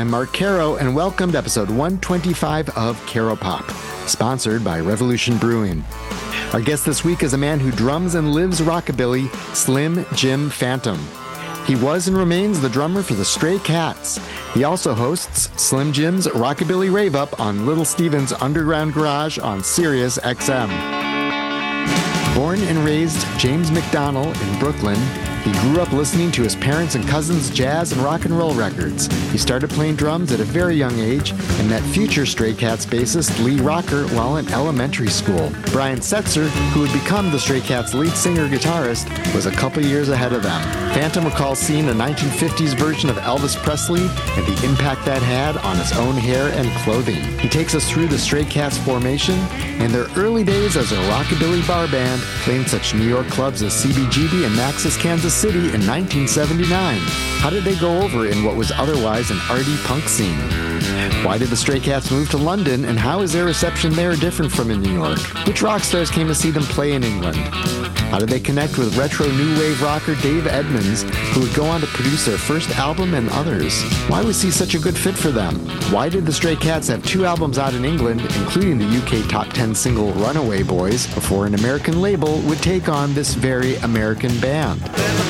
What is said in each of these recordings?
I'm Mark Caro, and welcome to episode 125 of Caro Pop, sponsored by Revolution Brewing. Our guest this week is a man who drums and lives rockabilly, Slim Jim Phantom. He was and remains the drummer for the Stray Cats. He also hosts Slim Jim's Rockabilly Rave Up on Little Steven's Underground Garage on Sirius XM. Born and raised James McDonnell in Brooklyn, he grew up listening to his parents' and cousins' jazz and rock and roll records. He started playing drums at a very young age and met future Stray Cats bassist Lee Rocker while in elementary school. Brian Setzer, who would become the Stray Cats' lead singer-guitarist, was a couple years ahead of them. Phantom recalls seeing a 1950s version of Elvis Presley and the impact that had on his own hair and clothing. He takes us through the Stray Cats formation and their early days as a rockabilly bar band, playing such New York clubs as CBGB and Max's Kansas City in 1979. How did they go over in what was otherwise an arty punk scene? Why did the Stray Cats move to London, and how is their reception there different from in New York? Which rock stars came to see them play in England? How did they connect with retro new wave rocker Dave Edmunds, who would go on to produce their first album and others? Why was he such a good fit for them? Why did the Stray Cats have 2 albums out in England, including the UK top 10 single Runaway Boys, before an American label would take on this very American band?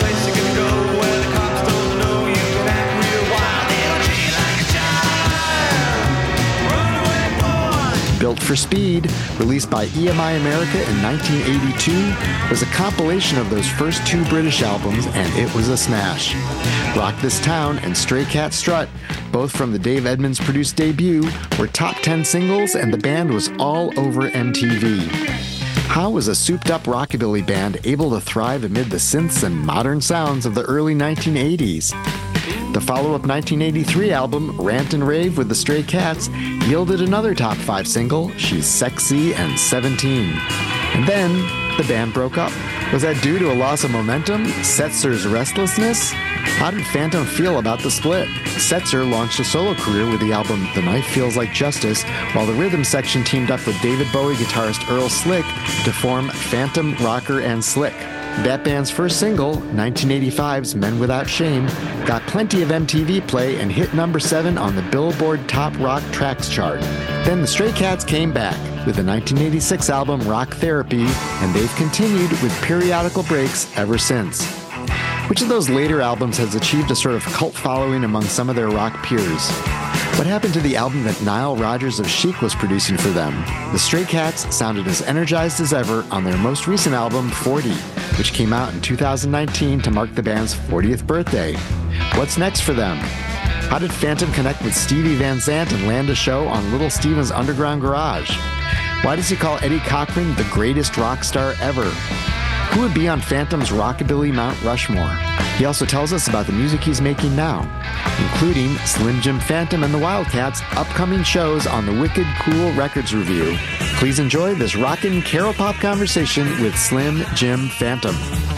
Built for Speed, released by EMI America in 1982, was a compilation of those first 2 British albums, and it was a smash. Rock This Town and Stray Cat Strut, both from the Dave Edmunds produced debut, were top 10 singles, and the band was all over MTV. How was a souped-up rockabilly band able to thrive amid the synths and modern sounds of the early 1980s? The follow-up 1983 album, Rant and Rave with the Stray Cats, yielded another top 5 single, She's Sexy and 17. And then, the band broke up. Was that due to a loss of momentum? Setzer's restlessness? How did Phantom feel about the split? Setzer launched a solo career with the album The Knife Feels Like Justice, while the rhythm section teamed up with David Bowie guitarist Earl Slick to form Phantom, Rocker, and Slick. That band's first single, 1985's Men Without Shame, got plenty of MTV play and hit number 7 on the Billboard Top Rock Tracks chart. Then the Stray Cats came back with the 1986 album Rock Therapy, and they've continued with periodical breaks ever since. Which of those later albums has achieved a sort of cult following among some of their rock peers? What happened to the album that Nile Rodgers of Chic was producing for them? The Stray Cats sounded as energized as ever on their most recent album, 40, which came out in 2019 to mark the band's 40th birthday. What's next for them? How did Phantom connect with Stevie Van Zandt and land a show on Little Steven's Underground Garage? Why does he call Eddie Cochran the greatest rock star ever? Who would be on Phantom's Rockabilly Mount Rushmore? He also tells us about the music he's making now, including Slim Jim Phantom and the Wildcats' upcoming shows on the Wicked Cool Records Review. Please enjoy this rockin' Caro Pop conversation with Slim Jim Phantom.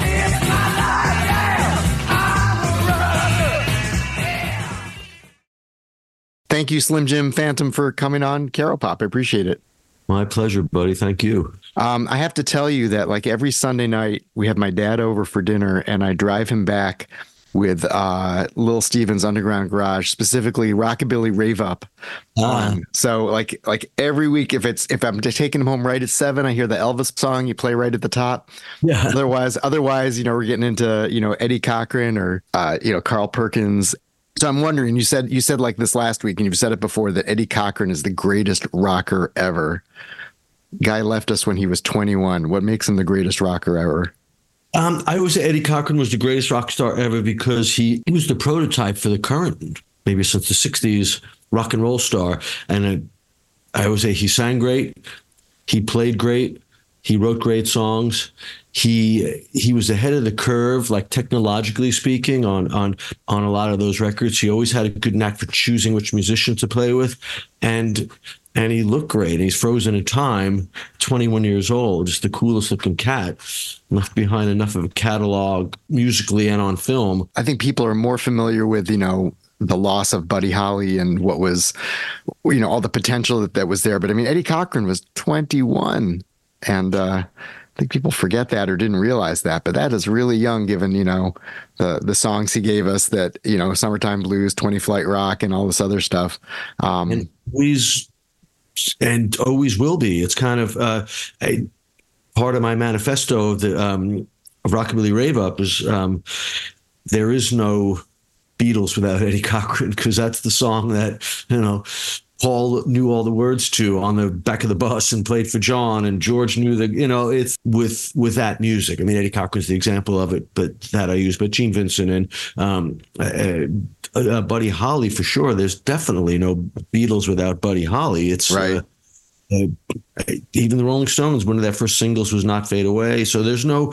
Thank you, Slim Jim Phantom, for coming on Caro Pop. I appreciate it. My pleasure, buddy. Thank you. I have to tell you that, like, every Sunday night we have my dad over for dinner, and I drive him back with Little Steven's Underground Garage, specifically Rockabilly Rave Up. So like every week, if I'm taking him home right at 7, I hear the Elvis song you play right at the top. Yeah. Otherwise, you know, we're getting into, you know, Eddie Cochran or Carl Perkins. So I'm wondering, you said like this last week, and you've said it before, that Eddie Cochran is the greatest rocker ever. Guy left us when he was 21. What makes him the greatest rocker ever? I would say Eddie Cochran was the greatest rock star ever because he was the prototype for the current, maybe since the 60s, rock and roll star. And I would say he sang great. He played great. He wrote great songs. He was ahead of the curve, like technologically speaking, on a lot of those records. He always had a good knack for choosing which musician to play with. And he looked great. He's frozen in time, 21 years old, just the coolest looking cat, left behind enough of a catalog musically and on film. I think people are more familiar with, you know, the loss of Buddy Holly and what was, you know, all the potential that was there. But I mean, Eddie Cochran was 21, and think people forget that or didn't realize that, but that is really young given, the songs he gave us that, Summertime Blues, 20 Flight Rock, and all this other stuff. And always will be. It's kind of a part of my manifesto of the of Rockabilly Rave Up is there is no Beatles without Eddie Cochran, because that's the song that, Paul knew all the words to on the back of the bus and played for John, and George knew it's with that music. I mean, Eddie Cochran's the example of it, but that I use. But Gene Vincent and Buddy Holly, for sure. There's definitely no Beatles without Buddy Holly. It's right. Even the Rolling Stones, one of their first singles was "Not Fade Away." So there's no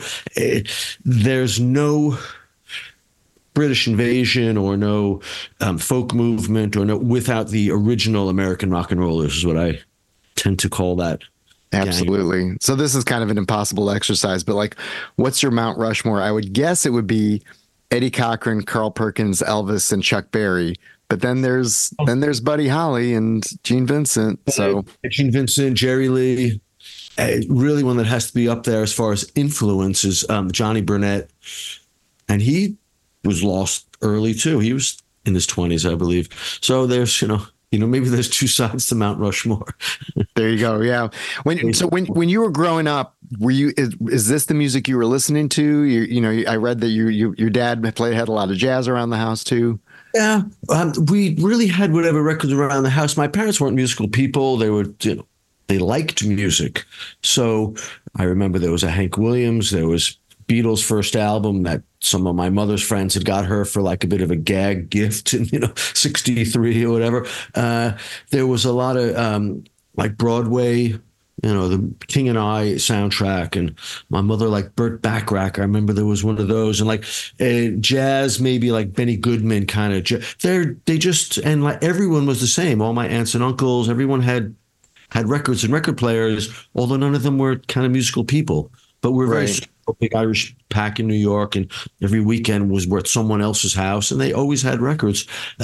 British invasion or no folk movement or no without the original American rock and rollers, is what I tend to call that. Absolutely. Gang. So this is kind of an impossible exercise, but like, what's your Mount Rushmore? I would guess it would be Eddie Cochran, Carl Perkins, Elvis, and Chuck Berry. But then there's Buddy Holly and Gene Vincent. So Gene Vincent, Jerry Lee. Really, one that has to be up there as far as influence is Johnny Burnett, and he was lost early too. He was in his 20s, I believe. So there's, maybe there's two sides to Mount Rushmore. There you go. Yeah. When you were growing up, is this the music you were listening to? I read that your dad had a lot of jazz around the house too. Yeah. We really had whatever records around the house. My parents weren't musical people. They were, they liked music. So I remember there was a Hank Williams, there was Beatles' first album that some of my mother's friends had got her for like a bit of a gag gift in, 63 or whatever. There was a lot of like Broadway, the King and I soundtrack, and my mother liked Burt Bacharach. I remember there was one of those, and like jazz, maybe like Benny Goodman kind of. And like everyone was the same. All my aunts and uncles, everyone had records and record players, although none of them were kind of musical people. But we're very big Irish pack in New York, and every weekend was at someone else's house, and they always had records.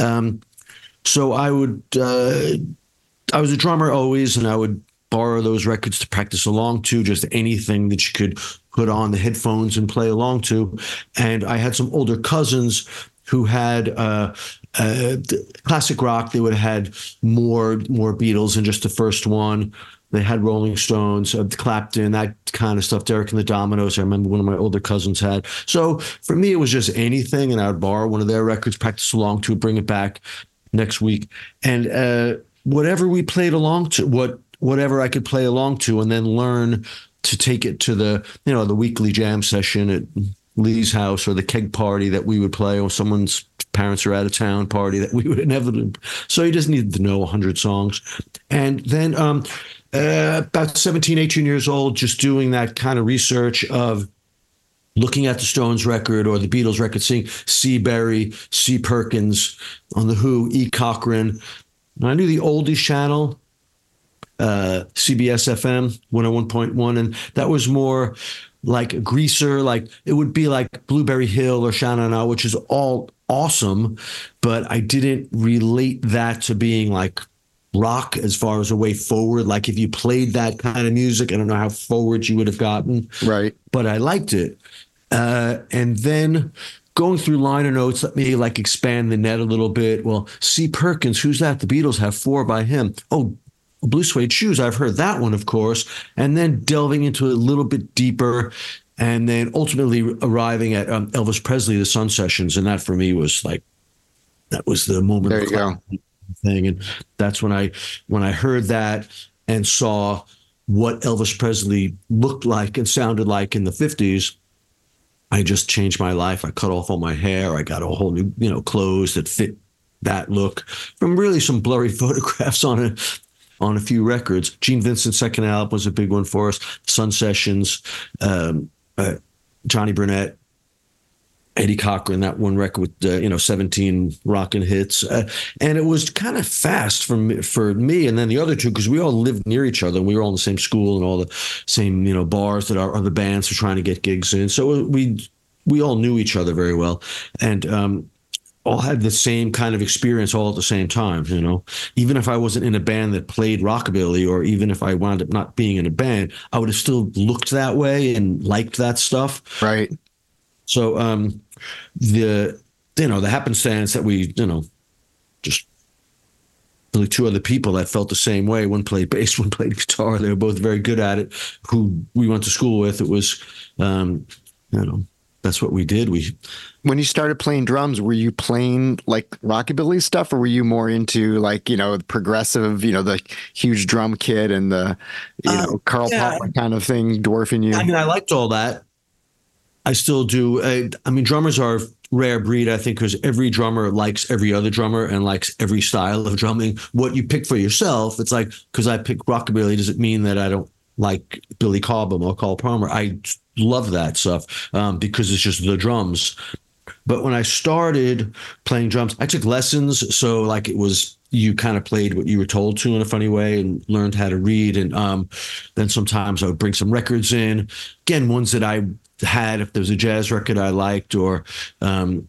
So I was a drummer always, and I would borrow those records to practice along to, just anything that you could put on the headphones and play along to. And I had some older cousins who had classic rock. They would have had more Beatles than just the first one. They had Rolling Stones, Clapton, that kind of stuff, Derek and the Dominoes. I remember one of my older cousins had. So for me, it was just anything, and I would borrow one of their records, practice along to, bring it back next week. And whatever we played along to, whatever I could play along to, and then learn to take it to the weekly jam session at Lee's house, or the keg party that we would play, or someone's parents are out of town party that we would inevitably. So you just needed to know 100 songs. And then about 17, 18 years old, just doing that kind of research of looking at the Stones record or the Beatles record, seeing C. Berry, C. Perkins on The Who, E. Cochran. And I knew the oldies channel, CBS FM 101.1, and that was more like Greaser, like it would be like Blueberry Hill or Sha-Na-Na, which is all awesome, but I didn't relate that to being like rock as far as a way forward. Like if you played that kind of music, I don't know how forward you would have gotten. Right. But I liked it. And then going through liner notes, let me like expand the net a little bit. Well, C. Perkins, who's that? The Beatles have 4 by him. Oh, Blue Suede Shoes. I've heard that one, of course. And then delving into it a little bit deeper, and then ultimately arriving at Elvis Presley, the Sun Sessions. And that for me was like, that was the moment. There you go. Thing. And that's when I heard that and saw what Elvis Presley looked like and sounded like in the 50s, I just changed my life. I cut off all my hair. I got a whole new, clothes that fit that look from really some blurry photographs on a few records. Gene Vincent's second album was a big one for us. Sun Sessions, Johnny Burnett, Eddie Cochran, that one record with 17 rockin' hits, and it was kind of fast for me, and then the other two, because we all lived near each other, and we were all in the same school and all the same bars that our other bands were trying to get gigs in. So we all knew each other very well, and all had the same kind of experience all at the same time, you know. Even if I wasn't in a band that played rockabilly, or even if I wound up not being in a band, I would have still looked that way and liked that stuff. Right. So the happenstance that we, just really two other people that felt the same way. One played bass, one played guitar. They were both very good at it, who we went to school with. It was, that's what we did. When you started playing drums, were you playing like rockabilly stuff, or were you more into like, progressive, the huge drum kit and the, Carl Palmer kind of thing dwarfing you? I mean, I liked all that. I still do. I mean, drummers are a rare breed, I think, because every drummer likes every other drummer and likes every style of drumming. What you pick for yourself, it's like, because I pick rockabilly, does it mean that I don't like Billy Cobham or Carl Palmer? I love that stuff because it's just the drums. But when I started playing drums, I took lessons. So like it was, you kind of played what you were told to in a funny way and learned how to read. And then sometimes I would bring some records in, again, ones that I had, if there was a jazz record I liked, or, some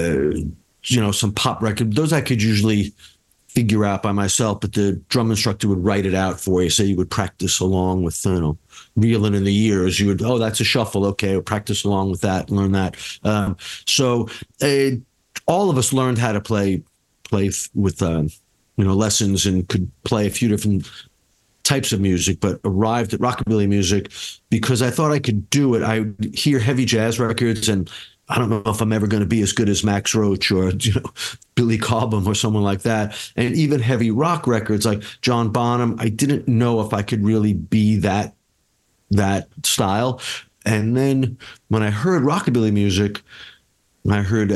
pop record, those I could usually figure out by myself, but the drum instructor would write it out for you. So you would practice along with, reeling in the years. You would, that's a shuffle. Okay, we'll practice along with that, learn that. So all of us learned how to play with, lessons, and could play a few different types of music, but arrived at rockabilly music because I thought I could do it. I would hear heavy jazz records, and I don't know if I'm ever going to be as good as Max Roach or, Billy Cobham or someone like that. And even heavy rock records like John Bonham, I didn't know if I could really be that style. And then when I heard rockabilly music, I heard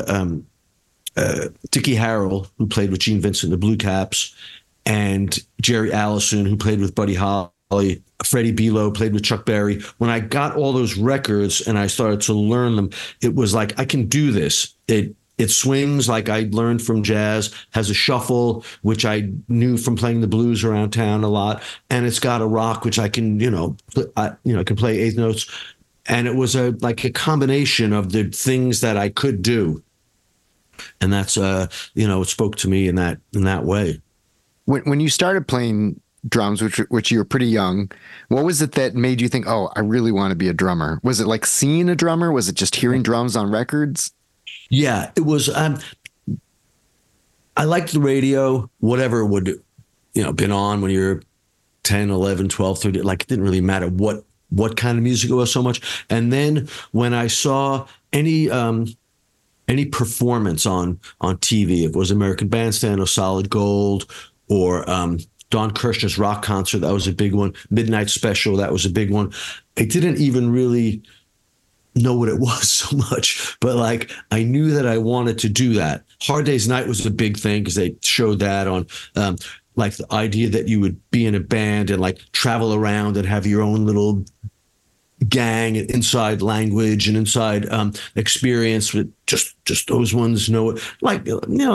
Dickie Harrell, who played with Gene Vincent, the Blue Caps, and Jerry Allison, who played with Buddy Holly, Freddie Belo played with Chuck Berry. When I got all those records and I started to learn them, it was like, I can do this. It swings like I learned from jazz, has a shuffle, which I knew from playing the blues around town a lot. And it's got a rock, which I can, can play eighth notes. And it was like a combination of the things that I could do. And that's, it spoke to me in that way. When you started playing drums, which you were pretty young, what was it that made you think, oh, I really want to be a drummer? Was it like seeing a drummer? Was it just hearing drums on records? Yeah, it was. I liked the radio, whatever would, been on when you're 10, 11, 12, 13. Like, it didn't really matter what kind of music it was so much. And then when I saw any performance on TV, if it was American Bandstand or Solid Gold, or Don Kirshner's rock concert, that was a big one. Midnight Special, that was a big one. I didn't even really know what it was so much, but like I knew that I wanted to do that. Hard Day's Night was a big thing because they showed that on like the idea that you would be in a band and like travel around and have your own little gang and inside language and inside experience with just those ones like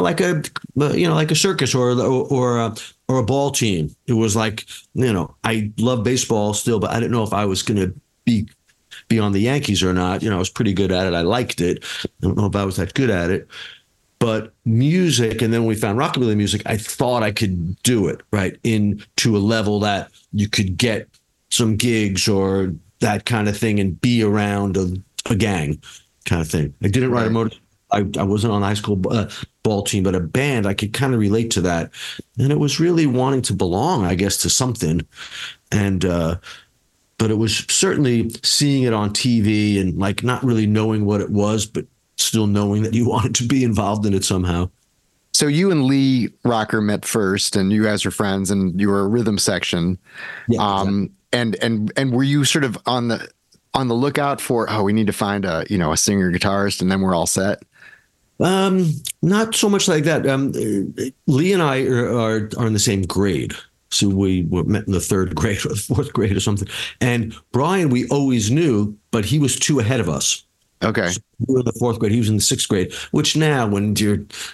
a circus or a ball team. It was like, I love baseball still, but I didn't know if I was going to be on the Yankees or not. I was pretty good at it. I liked it. I don't know if I was that good at it, but music. And then when we found rockabilly music, I thought I could do it right into a level that you could get some gigs or that kind of thing and be around a gang kind of thing. I didn't ride a motor. I wasn't on the high school ball team, but a band, I could kind of relate to that. And it was really wanting to belong, I guess, to something. And, but it was certainly seeing it on TV and like not really knowing what it was, but still knowing that you wanted to be involved in it somehow. So you and Lee Rocker met first, and you guys were friends, and you were a rhythm section. Yeah, exactly. And were you sort of on the lookout for, we need to find a singer guitarist and then we're all set? Not so much like that. Lee and I are in the same grade. So we met in the third grade or the fourth grade or something. And Brian, we always knew, but he was 2 ahead of us. Okay. So we were in the fourth grade. He was in the 6th grade, which now when you're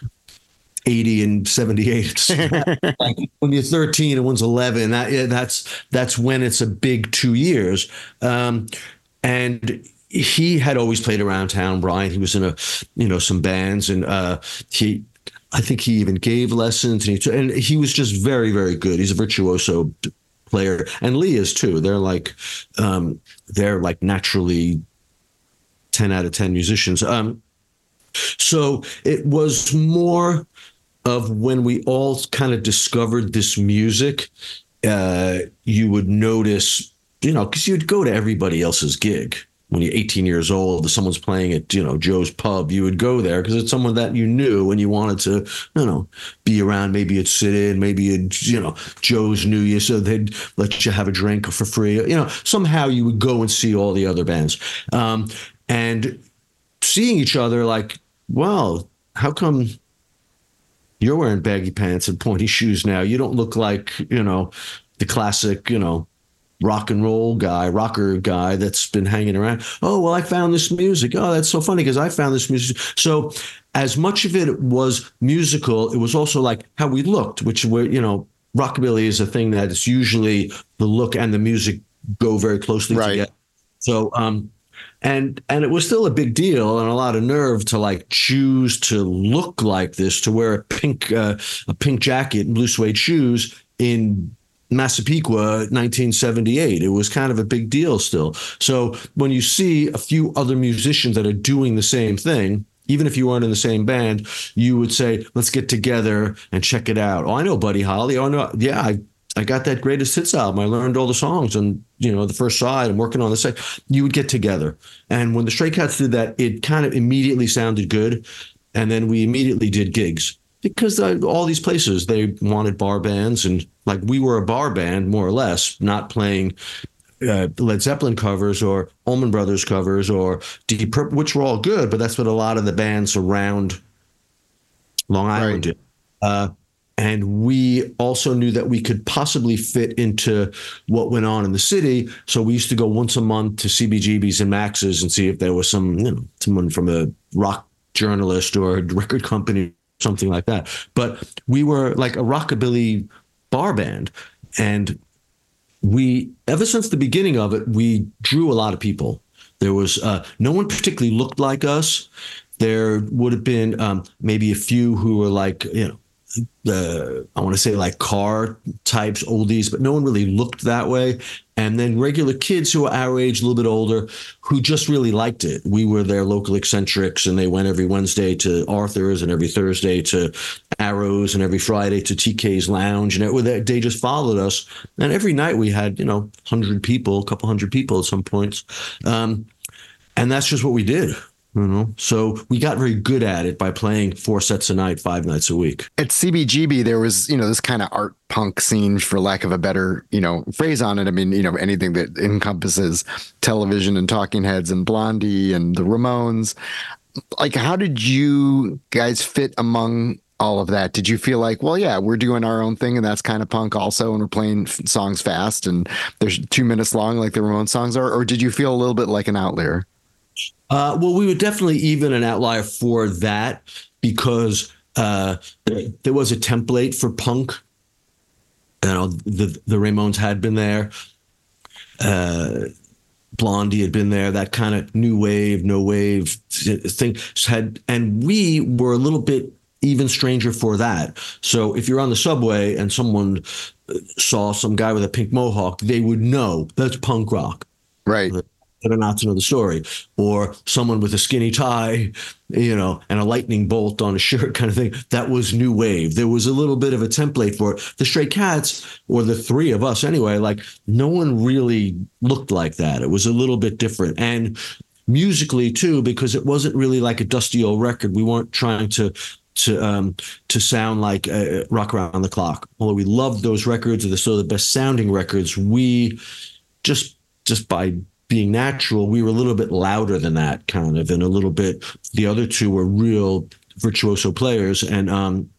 80 and 78, it's like when you're 13 and one's 11, that's when it's a big 2 years. And he had always played around town, Brian. He was in some bands, and I think he even gave lessons, and he was just very, very good. He's a virtuoso player, and Lee is too. They're like naturally 10 out of 10 musicians. So it was more of when we all kind of discovered this music, you would notice, because you'd go to everybody else's gig. When you're 18 years old, if someone's playing at, Joe's Pub, you would go there because it's someone that you knew and you wanted to, be around. Maybe you'd sit in, maybe Joe's knew you, so they'd let you have a drink for free. Somehow you would go and see all the other bands. And seeing each other like, wow, how come you're wearing baggy pants and pointy shoes now? You don't look like, the classic, rocker guy that's been hanging around. Oh, well, I found this music. Oh, that's so funny because I found this music. So as much of it was musical, it was also like how we looked, which were, rockabilly is a thing that it's usually the look and the music go very closely together. So, and it was still a big deal and a lot of nerve to like choose to look like this, to wear a pink jacket and blue suede shoes in Massapequa, 1978. It was kind of a big deal still. So when you see a few other musicians that are doing the same thing, even if you weren't in the same band, you would say, let's get together and check it out. Oh, I know Buddy Holly. Oh, no. Yeah, I got that greatest hits album. I learned all the songs and, the first side and working on the second. You would get together. And when the Stray Cats did that, it kind of immediately sounded good. And then we immediately did gigs. Because all these places, they wanted bar bands, and like we were a bar band, more or less, not playing Led Zeppelin covers or Allman Brothers covers or Deep Purple, which were all good, but that's what a lot of the bands around Long Island did. And we also knew that we could possibly fit into what went on in the city. So we used to go once a month to CBGB's and Max's and see if there was someone from a rock journalist or a record company, something like that. But we were like a rockabilly bar band. And we, ever since the beginning of it, we drew a lot of people. There was no one particularly looked like us. There would have been maybe a few who were like, I want to say like car types, oldies, but no one really looked that way. And then regular kids who were our age, a little bit older, who just really liked it. We were their local eccentrics, and they went every Wednesday to Arthur's and every Thursday to Arrows and every Friday to TK's Lounge. And they just followed us. And every night we had, 100 people, a couple hundred people at some points. And that's just what we did. So we got very good at it by playing 4 sets a night, 5 nights a week. At CBGB, there was, this kind of art punk scene, for lack of a better, phrase on it. I mean, anything that encompasses Television and Talking Heads and Blondie and the Ramones. Like, how did you guys fit among all of that? Did you feel like, well, yeah, we're doing our own thing and that's kind of punk also, and we're playing songs fast and there's 2 minutes long like the Ramones songs are? Or did you feel a little bit like an outlier? Well, we were definitely even an outlier for that because there was a template for punk. The Ramones had been there. Blondie had been there. That kind of new wave, no wave thing had, and we were a little bit even stranger for that. So if you're on the subway and someone saw some guy with a pink mohawk, they would know that's punk rock. Right. Or not to know the story, or someone with a skinny tie, and a lightning bolt on a shirt kind of thing. That was new wave. There was a little bit of a template for it. The Stray Cats, or the three of us anyway, like no one really looked like that. It was a little bit different. And musically too, because it wasn't really like a dusty old record. We weren't trying to sound like Rock Around the Clock. Although we loved those records, they're still the best sounding records. We just by being natural, we were a little bit louder than that kind of, and a little bit, the other two were real virtuoso players. And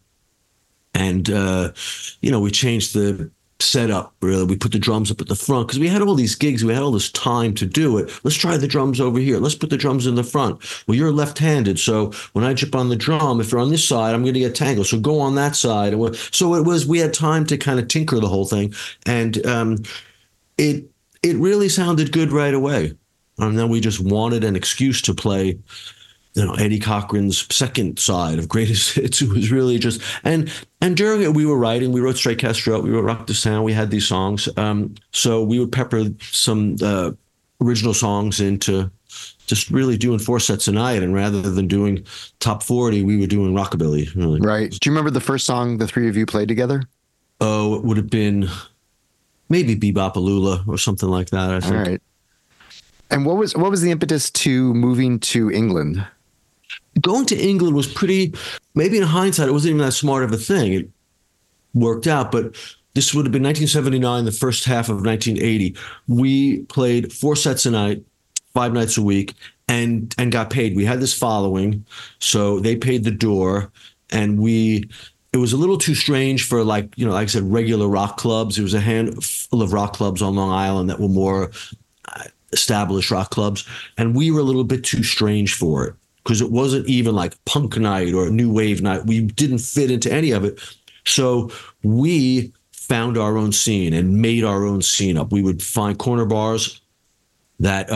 we changed the setup, really. We put the drums up at the front because we had all these gigs. We had all this time to do it. Let's try the drums over here. Let's put the drums in the front. Well, you're left-handed. So when I jump on the drum, if you're on this side, I'm going to get tangled. So go on that side. So we had time to kind of tinker the whole thing. And it really sounded good right away. And then we just wanted an excuse to play, Eddie Cochran's second side of greatest hits. It was really just, and during it, we wrote Stray Cats Strut, we wrote Rock This Town, we had these songs. So we would pepper some original songs into just really doing 4 sets a night. And rather than doing top 40, we were doing rockabilly. Really. Right. Do you remember the first song the three of you played together? Oh, it would have been maybe Bebop-A-Lula or something like that, I think. All right. And what was the impetus to moving to England? Going to England was maybe in hindsight, it wasn't even that smart of a thing. It worked out, but this would have been 1979, the first half of 1980. We played 4 sets a night, 5 nights a week, and got paid. We had this following, so they paid the door, and it was a little too strange for like I said, regular rock clubs. There was a handful of rock clubs on Long Island that were more established rock clubs, and we were a little bit too strange for it because it wasn't even like punk night or new wave night. We didn't fit into any of it. So we found our own scene and made our own scene up. We would find corner bars that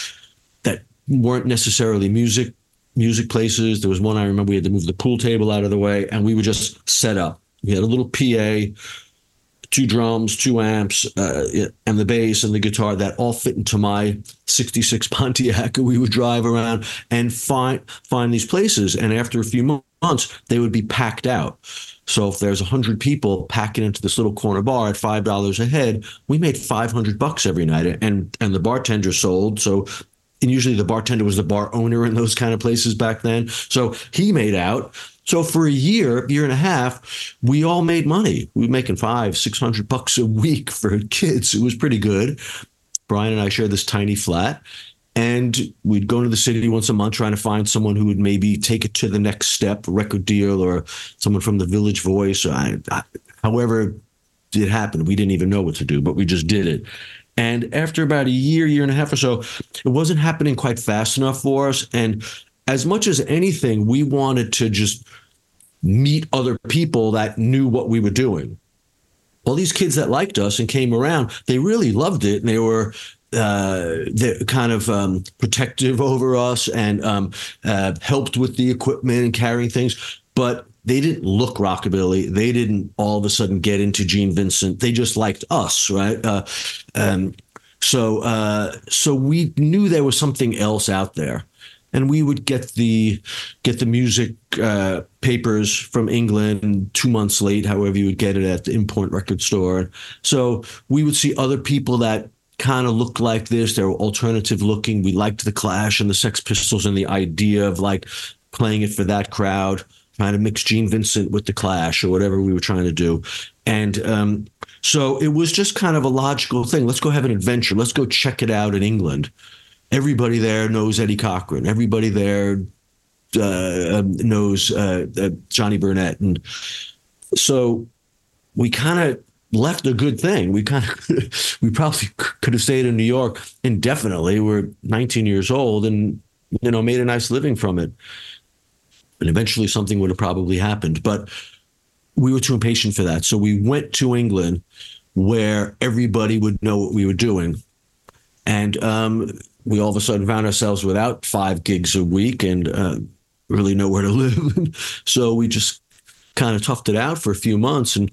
weren't necessarily music places. There was one I remember we had to move the pool table out of the way, and we would just set up. We had a little PA, 2 drums, 2 amps, and the bass and the guitar that all fit into my 66 Pontiac. We would drive around and find these places. And after a few months, they would be packed out. So if there's 100 people packing into this little corner bar at $5 a head, we made $500 every night. And the bartender sold. And usually the bartender was the bar owner in those kind of places back then. So he made out. So for a year and a half, we all made money. We were making $500-600 a week for kids. It was pretty good. Brian and I shared this tiny flat, and we'd go to the city once a month trying to find someone who would maybe take it to the next step, a record deal, or someone from the Village Voice. However it happened, we didn't even know what to do, but we just did it. And after about a year and a half or so, it wasn't happening quite fast enough for us. And as much as anything, we wanted to just meet other people that knew what we were doing. All these kids that liked us and came around, they really loved it. And they were they're kind of protective over us and helped with the equipment and carrying things. But they didn't look rockabilly. They didn't all of a sudden get into Gene Vincent. They just liked us, right? So we knew there was something else out there, and we would get the music papers from England 2 months late, however you would get it at the import record store. So we would see other people that kind of looked like this. They were alternative looking. We liked the Clash and the Sex Pistols and the idea of like playing it for that crowd, trying to mix Gene Vincent with the Clash or whatever we were trying to do. And so it was just kind of a logical thing. Let's go have an adventure. Let's go check it out in England. Everybody there knows Eddie Cochran. Everybody there knows Johnny Burnett. And so we kind of left a good thing. We probably could have stayed in New York indefinitely. We're 19 years old and, made a nice living from it. And eventually something would have probably happened. But we were too impatient for that. So we went to England where everybody would know what we were doing. And we all of a sudden found ourselves without 5 gigs a week and really nowhere to live. So we just kind of toughed it out for a few months and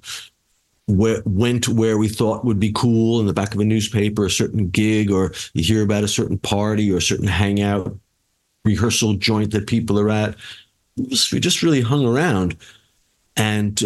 went where we thought would be cool in the back of a newspaper, a certain gig, or you hear about a certain party or a certain hangout rehearsal joint that people are at. We just really hung around, and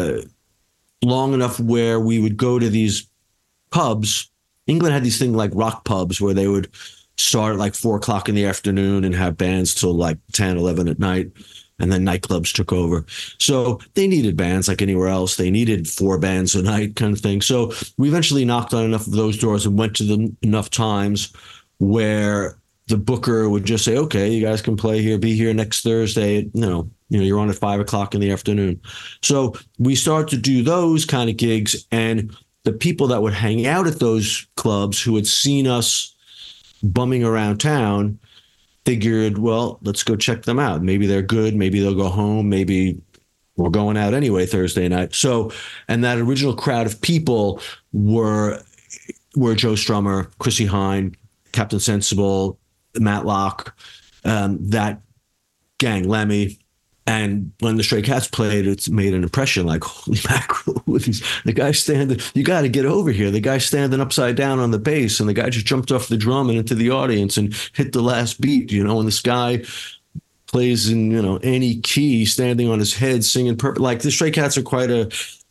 long enough where we would go to these pubs. England had these things like rock pubs where they would start at like 4 o'clock in the afternoon and have bands till like 10, 11 at night. And then nightclubs took over. So they needed bands like anywhere else. They needed 4 bands a night kind of thing. So we eventually knocked on enough of those doors and went to them enough times where the booker would just say, okay, you guys can play here, be here next Thursday. You're on at 5 o'clock in the afternoon. So we started to do those kind of gigs, and the people that would hang out at those clubs who had seen us bumming around town figured, well, let's go check them out. Maybe they're good. Maybe they'll go home. Maybe we're going out anyway Thursday night. So, and that original crowd of people were Joe Strummer, Chrissie Hynde, Captain Sensible, Matlock, that gang, Lemmy. And when the Stray Cats played, it's made an impression like, holy mackerel, the guy standing, you got to get over here. The guy standing upside down on the bass, and the guy just jumped off the drum and into the audience and hit the last beat, and this guy plays in, any key, standing on his head, singing perfect. Like the Stray Cats are quite a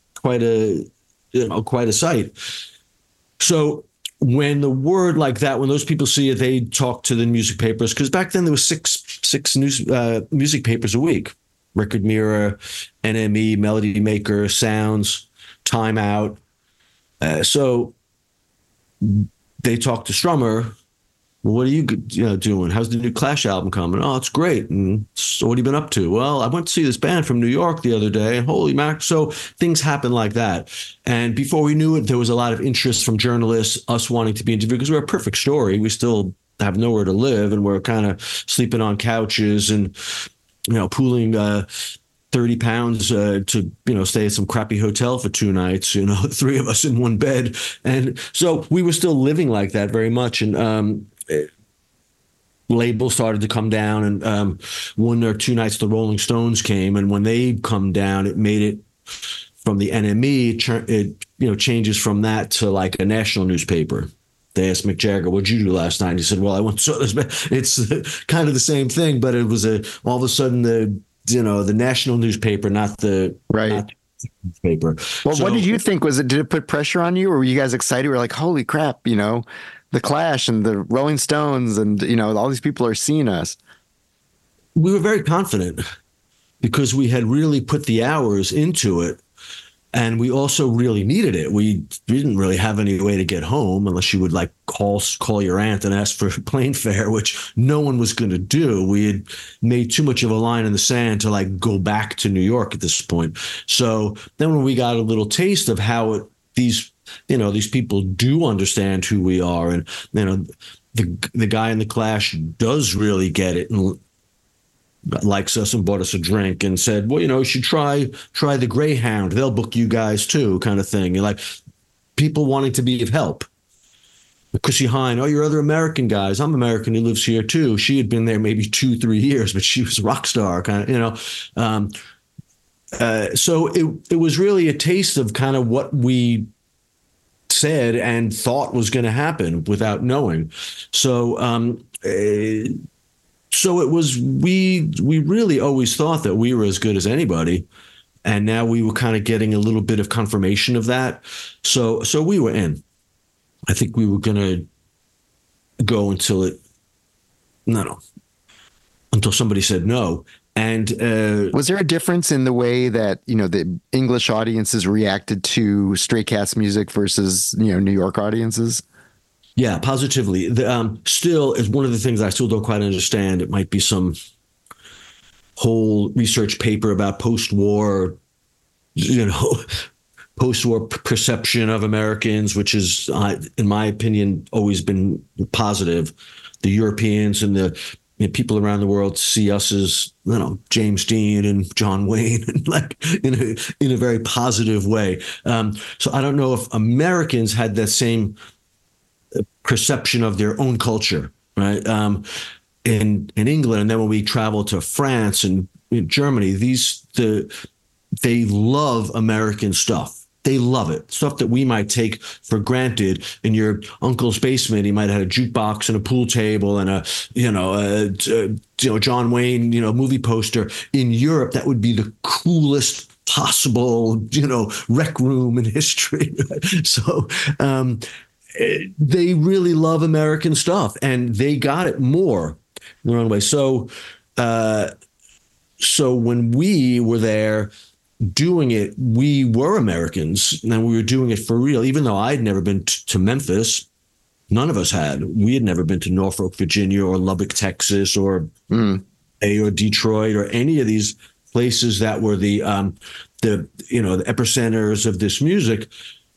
sight. So when the word like that, when those people see it, they talk to the music papers, because back then there was six music papers a week. Record Mirror, NME, Melody Maker, Sounds, Time Out. So they talked to Strummer. Well, what are you doing? How's the new Clash album coming? Oh, it's great. And so what have you been up to? Well, I went to see this band from New York the other day, and holy mac. So things happen like that. And before we knew it, there was a lot of interest from journalists, us wanting to be interviewed, because we're a perfect story. We still have nowhere to live, and we're kind of sleeping on couches and pooling 30 pounds to, stay at some crappy hotel for 2 nights, 3 of us in one bed. And so we were still living like that very much. And labels started to come down. And 1 or 2 nights, the Rolling Stones came. And when they come down, it made it from the NME, it changes from that to like a national newspaper. They asked Mick Jagger, "What'd you do last night?" And he said, "Well, I went to this." It's kind of the same thing, but it was all of a sudden the national newspaper, not the newspaper. Well, what did you think? Did it put pressure on you, or were you guys excited? We're like, "Holy crap!" The Clash and the Rolling Stones, and all these people are seeing us. We were very confident because we had really put the hours into it. And we also really needed it. We didn't really have any way to get home unless you would like call your aunt and ask for plane fare, which no one was going to do. We had made too much of a line in the sand to like go back to New York at this point. So then when we got a little taste of how these people do understand who we are, and the guy in the Clash does really get it and likes us and bought us a drink and said, well, you should try the Greyhound. They'll book you guys too, kind of thing. Like people wanting to be of help. Chrissy Hine, oh, you're other American guys. I'm American who lives here too. She had been there maybe 2-3 years, but she was a rock star, kind of, so it was really a taste of kind of what we said and thought was going to happen without knowing. So it was, we really always thought that we were as good as anybody. And now we were kind of getting a little bit of confirmation of that. So we were in. I think we were going to go until somebody said no. And was there a difference in the way that, the English audiences reacted to Stray Cats music versus, New York audiences? Yeah, positively. Still is one of the things I still don't quite understand. It might be some whole research paper about post-war, post-war perception of Americans, which is, in my opinion, always been positive. The Europeans and the people around the world see us as, James Dean and John Wayne, and like in a very positive way. So I don't know if Americans had that same perception of their own culture, right? In England, and then when we travel to France and Germany, they love American stuff. They love it. Stuff that we might take for granted. In your uncle's basement, he might have had a jukebox and a pool table and a John Wayne, movie poster. In Europe, that would be the coolest possible, rec room in history. So, they really love American stuff, and they got it more in their own way. So when we were there doing it, we were Americans, and we were doing it for real. Even though I'd never been to Memphis, none of us had. We had never been to Norfolk, Virginia, or Lubbock, Texas, or Detroit, or any of these places that were the epicenters of this music.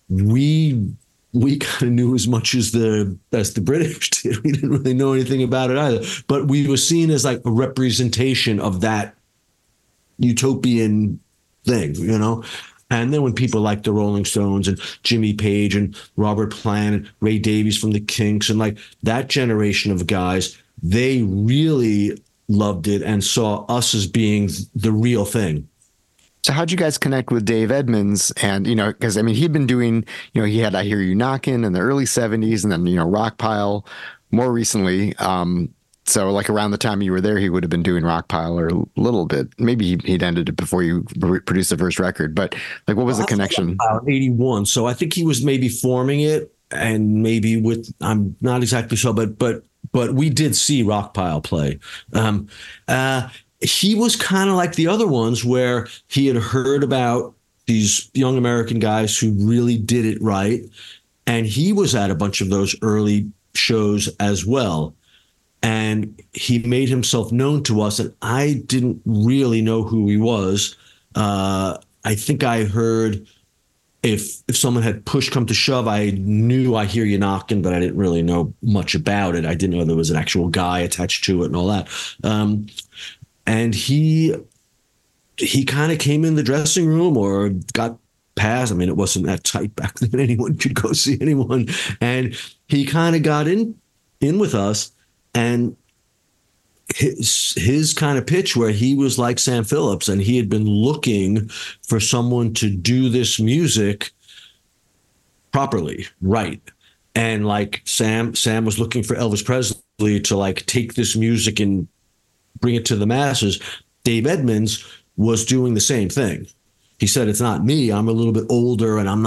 We kind of knew as much as the British did. We didn't really know anything about it either. But we were seen as like a representation of that utopian thing, And then when people like the Rolling Stones and Jimmy Page and Robert Plant and Ray Davies from the Kinks and like that generation of guys, they really loved it and saw us as being the real thing. So how'd you guys connect with Dave Edmunds? And, because I mean, he'd been doing, he had I Hear You Knockin' in the early 70s and then, Rockpile more recently. So like around the time you were there, he would have been doing Rockpile or a little bit. Maybe he'd ended it before you produced the first record. But like, what was the connection? 81. So I think he was maybe forming it, and maybe I'm not exactly sure, but we did see Rockpile play. He was kind of like the other ones where he had heard about these young American guys who really did it right. And he was at a bunch of those early shows as well. And he made himself known to us, and I didn't really know who he was. I think I heard if someone had push come to shove, I knew I Hear You Knockin', but I didn't really know much about it. I didn't know there was an actual guy attached to it and all that. And he kind of came in the dressing room or got past. I mean, it wasn't that tight back then. Anyone could go see anyone. And he kind of got in with us. And his kind of pitch where he was like Sam Phillips and he had been looking for someone to do this music properly, right. And like Sam was looking for Elvis Presley to like take this music and bring it to the masses. Dave Edmunds was doing the same thing. He said, it's not me. I'm a little bit older and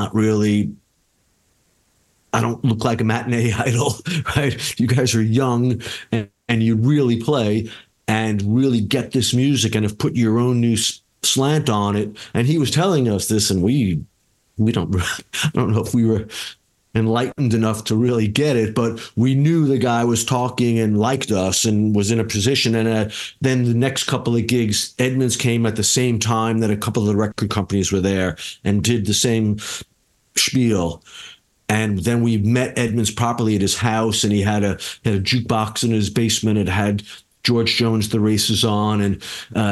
I don't look like a matinee idol, right? You guys are young and you really play and really get this music and have put your own new slant on it. And he was telling us this, and we don't, I don't know if we were enlightened enough to really get it, but we knew the guy was talking and liked us and was in a position. And then the next couple of gigs, Edmunds came at the same time that a couple of the record companies were there and did the same spiel. And then we met Edmunds properly at his house, and he had a jukebox in his basement. It had George Jones' The Race Is On and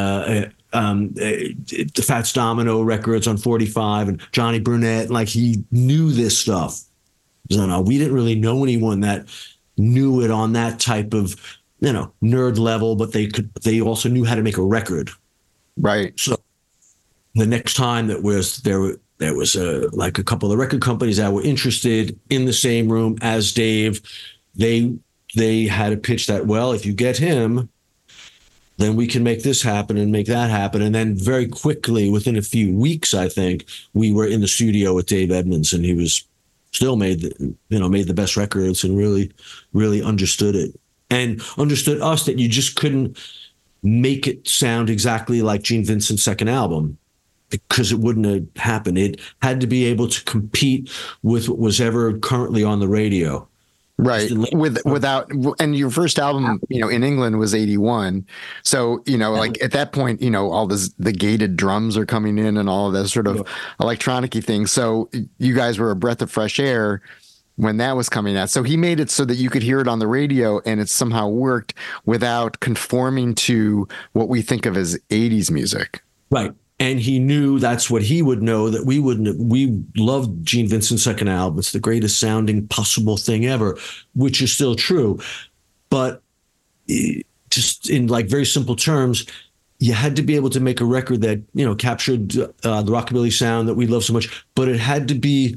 the Fats Domino records on 45 and Johnny Burnett. Like, he knew this stuff. So, we didn't really know anyone that knew it on that type of, nerd level, but they also knew how to make a record. Right. So the next time there was like a couple of record companies that were interested in the same room as Dave. They had a pitch that, well, if you get him, then we can make this happen and make that happen. And then very quickly, within a few weeks, I think, we were in the studio with Dave Edmunds, and he was still made the best records and really, really understood it and understood us, that you just couldn't make it sound exactly like Gene Vincent's second album, because it wouldn't have happened. It had to be able to compete with what was ever currently on the radio. Right. And your first album, in England was 81. So, like at that point, all the gated drums are coming in and all of that sort of electronic-y thing. So you guys were a breath of fresh air when that was coming out. So he made it so that you could hear it on the radio, and it somehow worked without conforming to what we think of as 80s music. Right. And he knew that's what he would know, that we wouldn't. We loved Gene Vincent's second album. It's the greatest sounding possible thing ever, which is still true. But just in like very simple terms, you had to be able to make a record that, captured the rockabilly sound that we love so much, but it had to be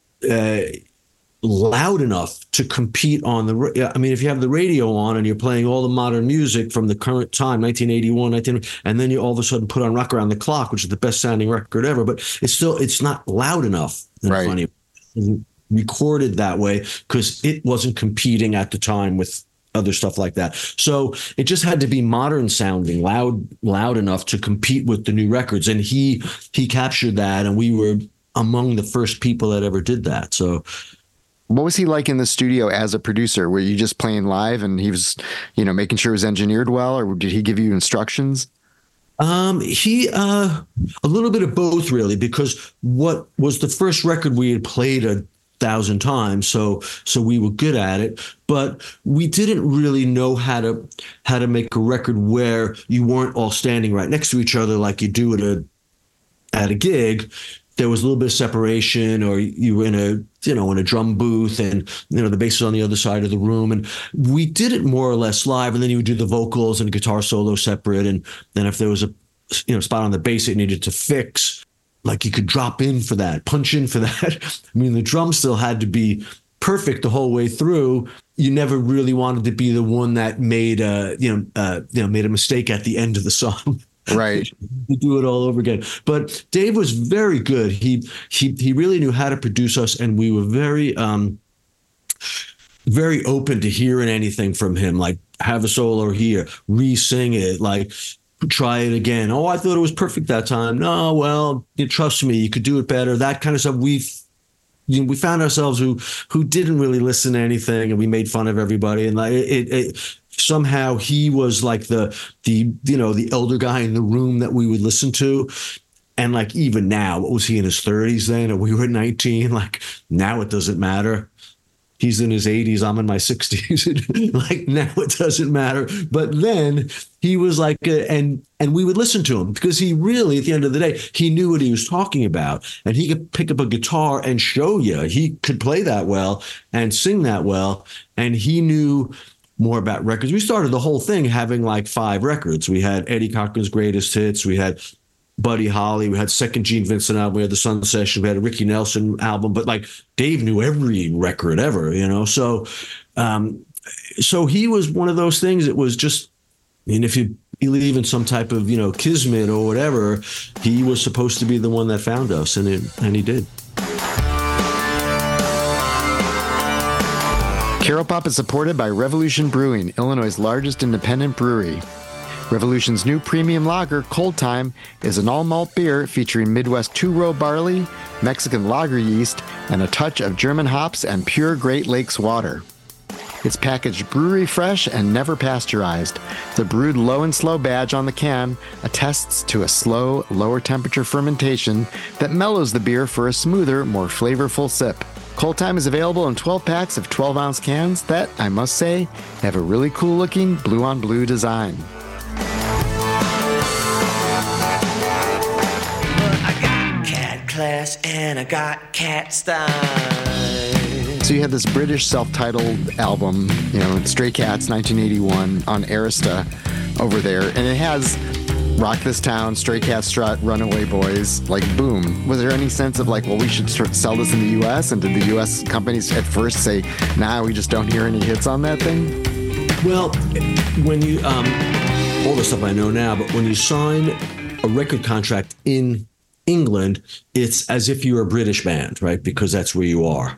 loud enough to compete on if you have the radio on and you're playing all the modern music from the current time, 1981, and then you all of a sudden put on Rock Around the Clock, which is the best sounding record ever, but it's not loud enough. Right. Funny. Recorded that way because it wasn't competing at the time with other stuff like that. So it just had to be modern sounding, loud enough to compete with the new records. And he captured that, and we were among the first people that ever did that. So what was he like in the studio as a producer? Were you just playing live and he was, making sure it was engineered well, or did he give you instructions? He a little bit of both, really, because what was the first record we had played 1,000 times, so we were good at it, but we didn't really know how to make a record where you weren't all standing right next to each other like you do at a gig. there was a little bit of separation, or you were in a drum booth, and the bass is on the other side of the room, and we did it more or less live, and then you would do the vocals and guitar solo separate, and then if there was a spot on the bass it needed to fix, like you could drop in for that, punch in for that. I mean, the drum still had to be perfect the whole way through. You never really wanted to be the one that made made a mistake at the end of the song. Right. To do it all over again. But Dave was very good. He really knew how to produce us, and we were very very open to hearing anything from him, like have a solo here, re-sing it, like try it again. Oh, I thought it was perfect that time. No, well, trust me, you could do it better. That kind of stuff. We found ourselves who didn't really listen to anything, and we made fun of everybody, and like it somehow he was like the elder guy in the room that we would listen to. And like, even now, what was he, in his 30s then, and we were 19? Like, now it doesn't matter. He's in his 80s, I'm in my 60s. Like, now it doesn't matter. But then he was like, and we would listen to him, because he really, at the end of the day, he knew what he was talking about, and he could pick up a guitar and show you. He could play that well and sing that well, and he knew more about records. We started the whole thing having like 5 records. We had Eddie Cochran's Greatest Hits. We had Buddy Holly. We had second Gene Vincent album. We had the Sun Session. We had a Ricky Nelson album. But like, Dave knew every record ever, So, so he was one of those things. It was just, if you believe in some type of, kismet or whatever, he was supposed to be the one that found us, and he did. Caro Pop is supported by Revolution Brewing, Illinois' largest independent brewery. Revolution's new premium lager, Cold Time, is an all-malt beer featuring Midwest two-row barley, Mexican lager yeast, and a touch of German hops and pure Great Lakes water. It's packaged brewery fresh and never pasteurized. The brewed low and slow badge on the can attests to a slow, lower temperature fermentation that mellows the beer for a smoother, more flavorful sip. Cold Time is available in 12 packs of 12-ounce cans that, I must say, have a really cool-looking blue-on-blue design. I got cat class and I got cat style. So you had this British self-titled album, Stray Cats, 1981, on Arista over there, and it has Rock This Town, Stray Cats Strut, Runaway Boys, like, boom. Was there any sense of like, well, we should sell this in the U.S.? And did the U.S. companies at first say, nah, we just don't hear any hits on that thing? Well, when you, all the stuff I know now, but when you sign a record contract in England, it's as if you're a British band, right? Because that's where you are.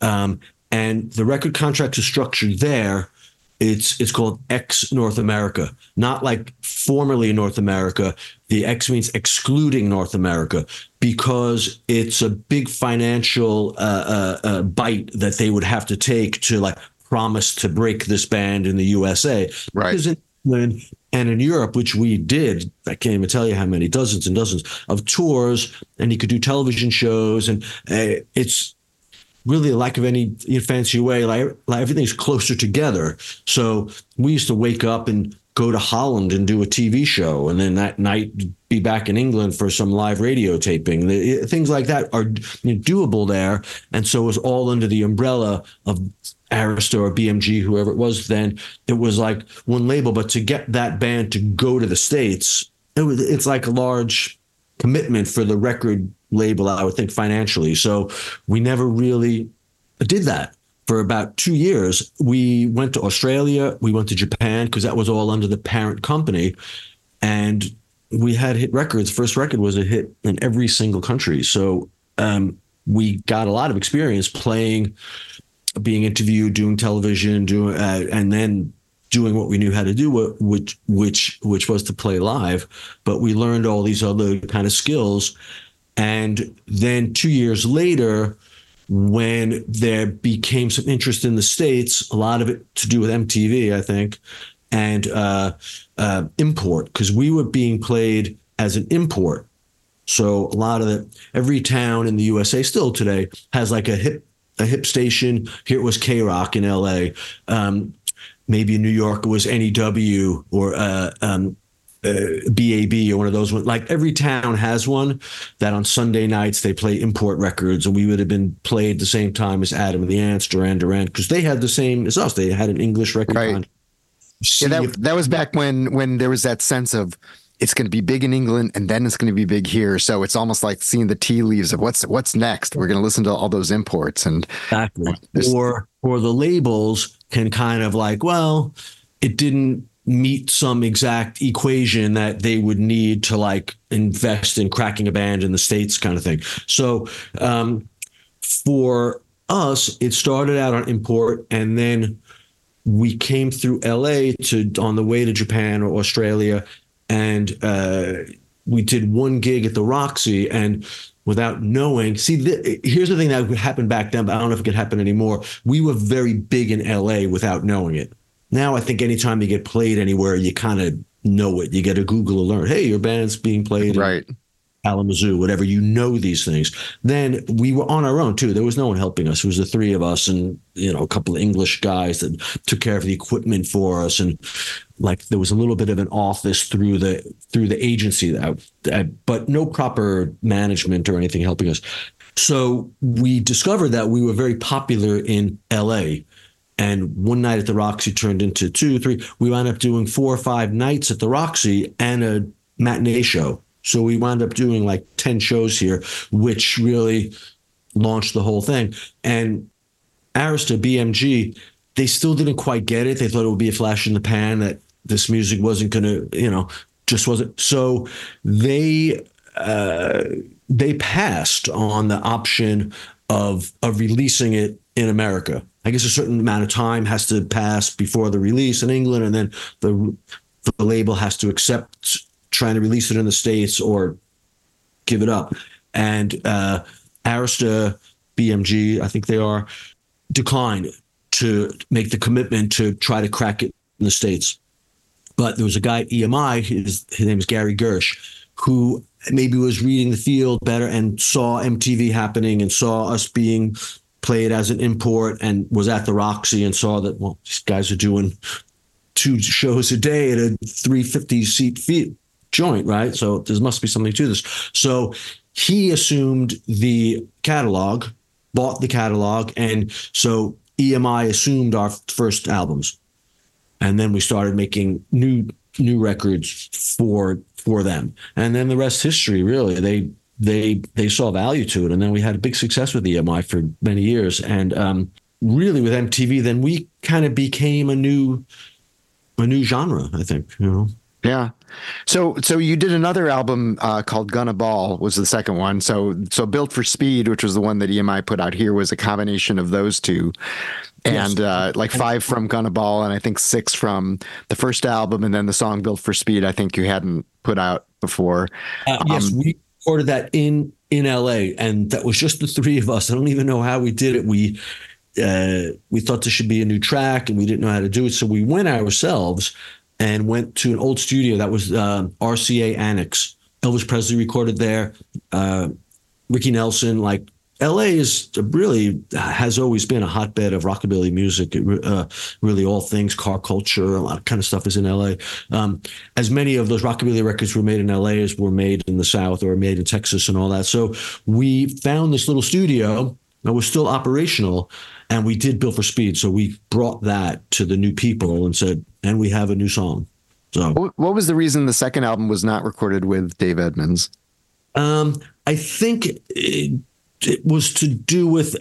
And the record contracts are structured there. It's called ex North America, not like formerly North America. The X means excluding North America, because it's a big financial bite that they would have to take to like promise to break this band in the USA. Right. Because in England and in Europe, which we did, I can't even tell you how many, dozens and dozens of tours, and you could do television shows, and it's really, like of any fancy way, like everything's closer together. So we used to wake up and go to Holland and do a TV show, and then that night be back in England for some live radio taping. Things like that are doable there. And so it was all under the umbrella of Arista or BMG, whoever it was then. It was like one label, but to get that band to go to the States, it's like a large commitment for the record label, I would think, financially. So we never really did that. For about 2 years, we went to Australia, we went to Japan, because that was all under the parent company. And we had hit records. First record was a hit in every single country. So we got a lot of experience playing, being interviewed, doing television, and then doing what we knew how to do, which was to play live. But we learned all these other kind of skills. And then 2 years later, when there became some interest in the States, a lot of it to do with MTV, I think, and import, because we were being played as an import. So a lot of every town in the USA still today has like a hip station. Here it was K-Rock in LA. Maybe in New York it was NEW, or BAB or one of those ones. Like every town has one that on Sunday nights they play import records, and we would have been played the same time as Adam and the Ants, Duran Duran, because they had the same as us. They had an English record. Right. Yeah, that was back when there was that sense of it's going to be big in England and then it's going to be big here. So it's almost like seeing the tea leaves of what's next. We're going to listen to all those imports and exactly. Or the labels can kind of like, well, it didn't meet some exact equation that they would need to like invest in cracking a band in the States kind of thing. So for us, it started out on import, and then we came through LA on the way to Japan or Australia, and we did one gig at the Roxy, and without knowing, here's the thing that happened back then, but I don't know if it could happen anymore. We were very big in LA without knowing it. Now I think anytime you get played anywhere, you kind of know it. You get a Google alert. Hey, your band's being played right. in Kalamazoo, whatever. You know these things. Then we were on our own too. There was no one helping us. It was the three of us and a couple of English guys that took care of the equipment for us. And like there was a little bit of an office through the agency, but no proper management or anything helping us. So we discovered that we were very popular in LA. And one night at the Roxy turned into 2, 3. We wound up doing 4 or 5 nights at the Roxy and a matinee show. So we wound up doing like 10 shows here, which really launched the whole thing. And Arista, BMG, they still didn't quite get it. They thought it would be a flash in the pan, that this music wasn't going to, just wasn't. So they passed on the option of releasing it in America. I guess a certain amount of time has to pass before the release in England, and then the label has to accept trying to release it in the States or give it up. And Arista, BMG, I think they are, declined to make the commitment to try to crack it in the States. But there was a guy at EMI, his name is Gary Gersh, who maybe was reading the field better and saw MTV happening and saw us being played as an import, and was at the Roxy and saw that, well, these guys are doing 2 shows a day at a 350-seat joint, right? So there must be something to this. So he assumed the catalog, bought the catalog, and so EMI assumed our first albums. And then we started making new records for them. And then the rest history, really. They saw value to it, and then we had a big success with EMI for many years. And really, with MTV, then we kind of became a new genre, I think. Yeah. So you did another album called Gonna Ball, was the second one. So Built for Speed, which was the one that EMI put out here, was a combination of those two. And yes. Like 5 from Gonna Ball, and I think 6 from the first album, and then the song Built for Speed, I think you hadn't put out before. Yes, we recorded that in LA, and that was just the 3 of us. I don't even know how we did it. We thought this should be a new track, and we didn't know how to do it, so we went ourselves and went to an old studio that was RCA Annex. Elvis Presley recorded there. Ricky Nelson, like LA has always been a hotbed of rockabilly music. Really all things car culture, a lot of kind of stuff is in LA. As many of those rockabilly records were made in LA as were made in the South or made in Texas and all that. So we found this little studio that was still operational, and we did Built for Speed. So we brought that to the new people and said, and we have a new song. So what was the reason the second album was not recorded with Dave Edmunds? I think it was to do with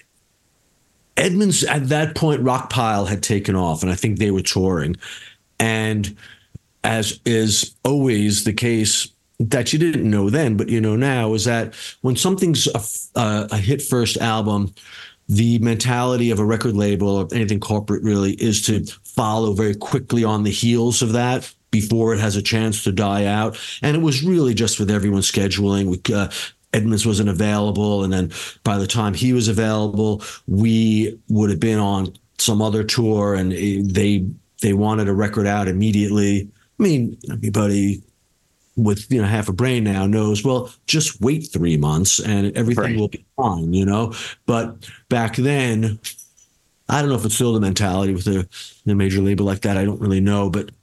Edmunds. At that point, Rockpile had taken off, and I think they were touring. And as is always the case, that you didn't know then, but you know now, is that when something's a hit first album, the mentality of a record label or anything corporate really is to follow very quickly on the heels of that before it has a chance to die out. And it was really just with everyone scheduling. Edmunds wasn't available, and then by the time he was available, we would have been on some other tour, and they wanted a record out immediately. I mean, everybody with half a brain now knows, well, just wait 3 months and everything will be fine, But back then, I don't know if it's still the mentality with the major label like that. I don't really know, but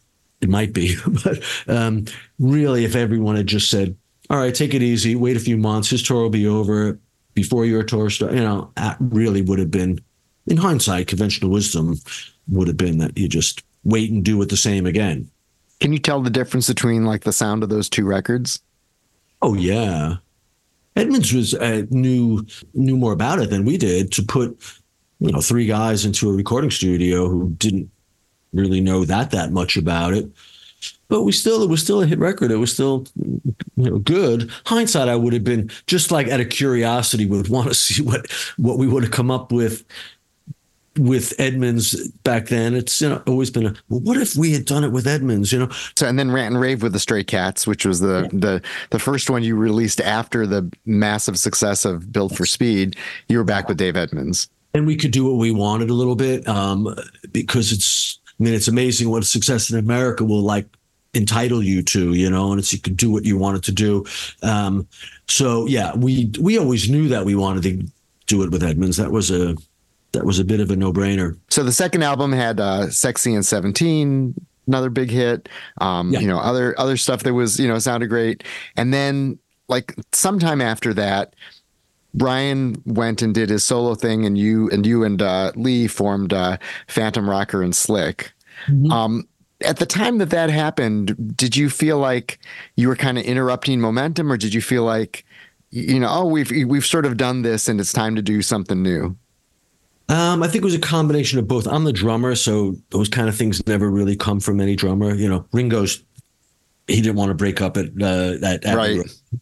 it might be, but really, if everyone had just said, "All right, take it easy, wait a few months, his tour will be over before your tour starts," that really would have been, in hindsight, conventional wisdom would have been that you just wait and do it the same again. Can you tell the difference between like the sound of those two records? Oh yeah, Edmonds was knew more about it than we did. To put 3 guys into a recording studio who didn't really know that much about it, but it was still a hit record. It was still good. Hindsight, I would have been just like out of curiosity would want to see what we would have come up with Edmonds back then. It's always been what if we had done it with Edmonds? So and then Rant and Rave with the Stray Cats, which was the first one you released after the massive success of Built for Speed. You were back with Dave Edmonds, and we could do what we wanted a little bit because it's amazing what success in America will entitle you to, and you could do what you wanted to do. So yeah, we always knew that we wanted to do it with Edmonds. That was a bit of a no-brainer. So the second album had Sexy and 17, another big hit. Other stuff that was, sounded great. And then sometime after that, Brian went and did his solo thing, and you and Lee formed Phantom Rocker and Slick. Mm-hmm. At the time that happened, did you feel like you were kind of interrupting momentum, or did you feel like, we've sort of done this and it's time to do something new? I think it was a combination of both. I'm the drummer, so those kind of things never really come from any drummer. Ringo's, he didn't want to break up at right.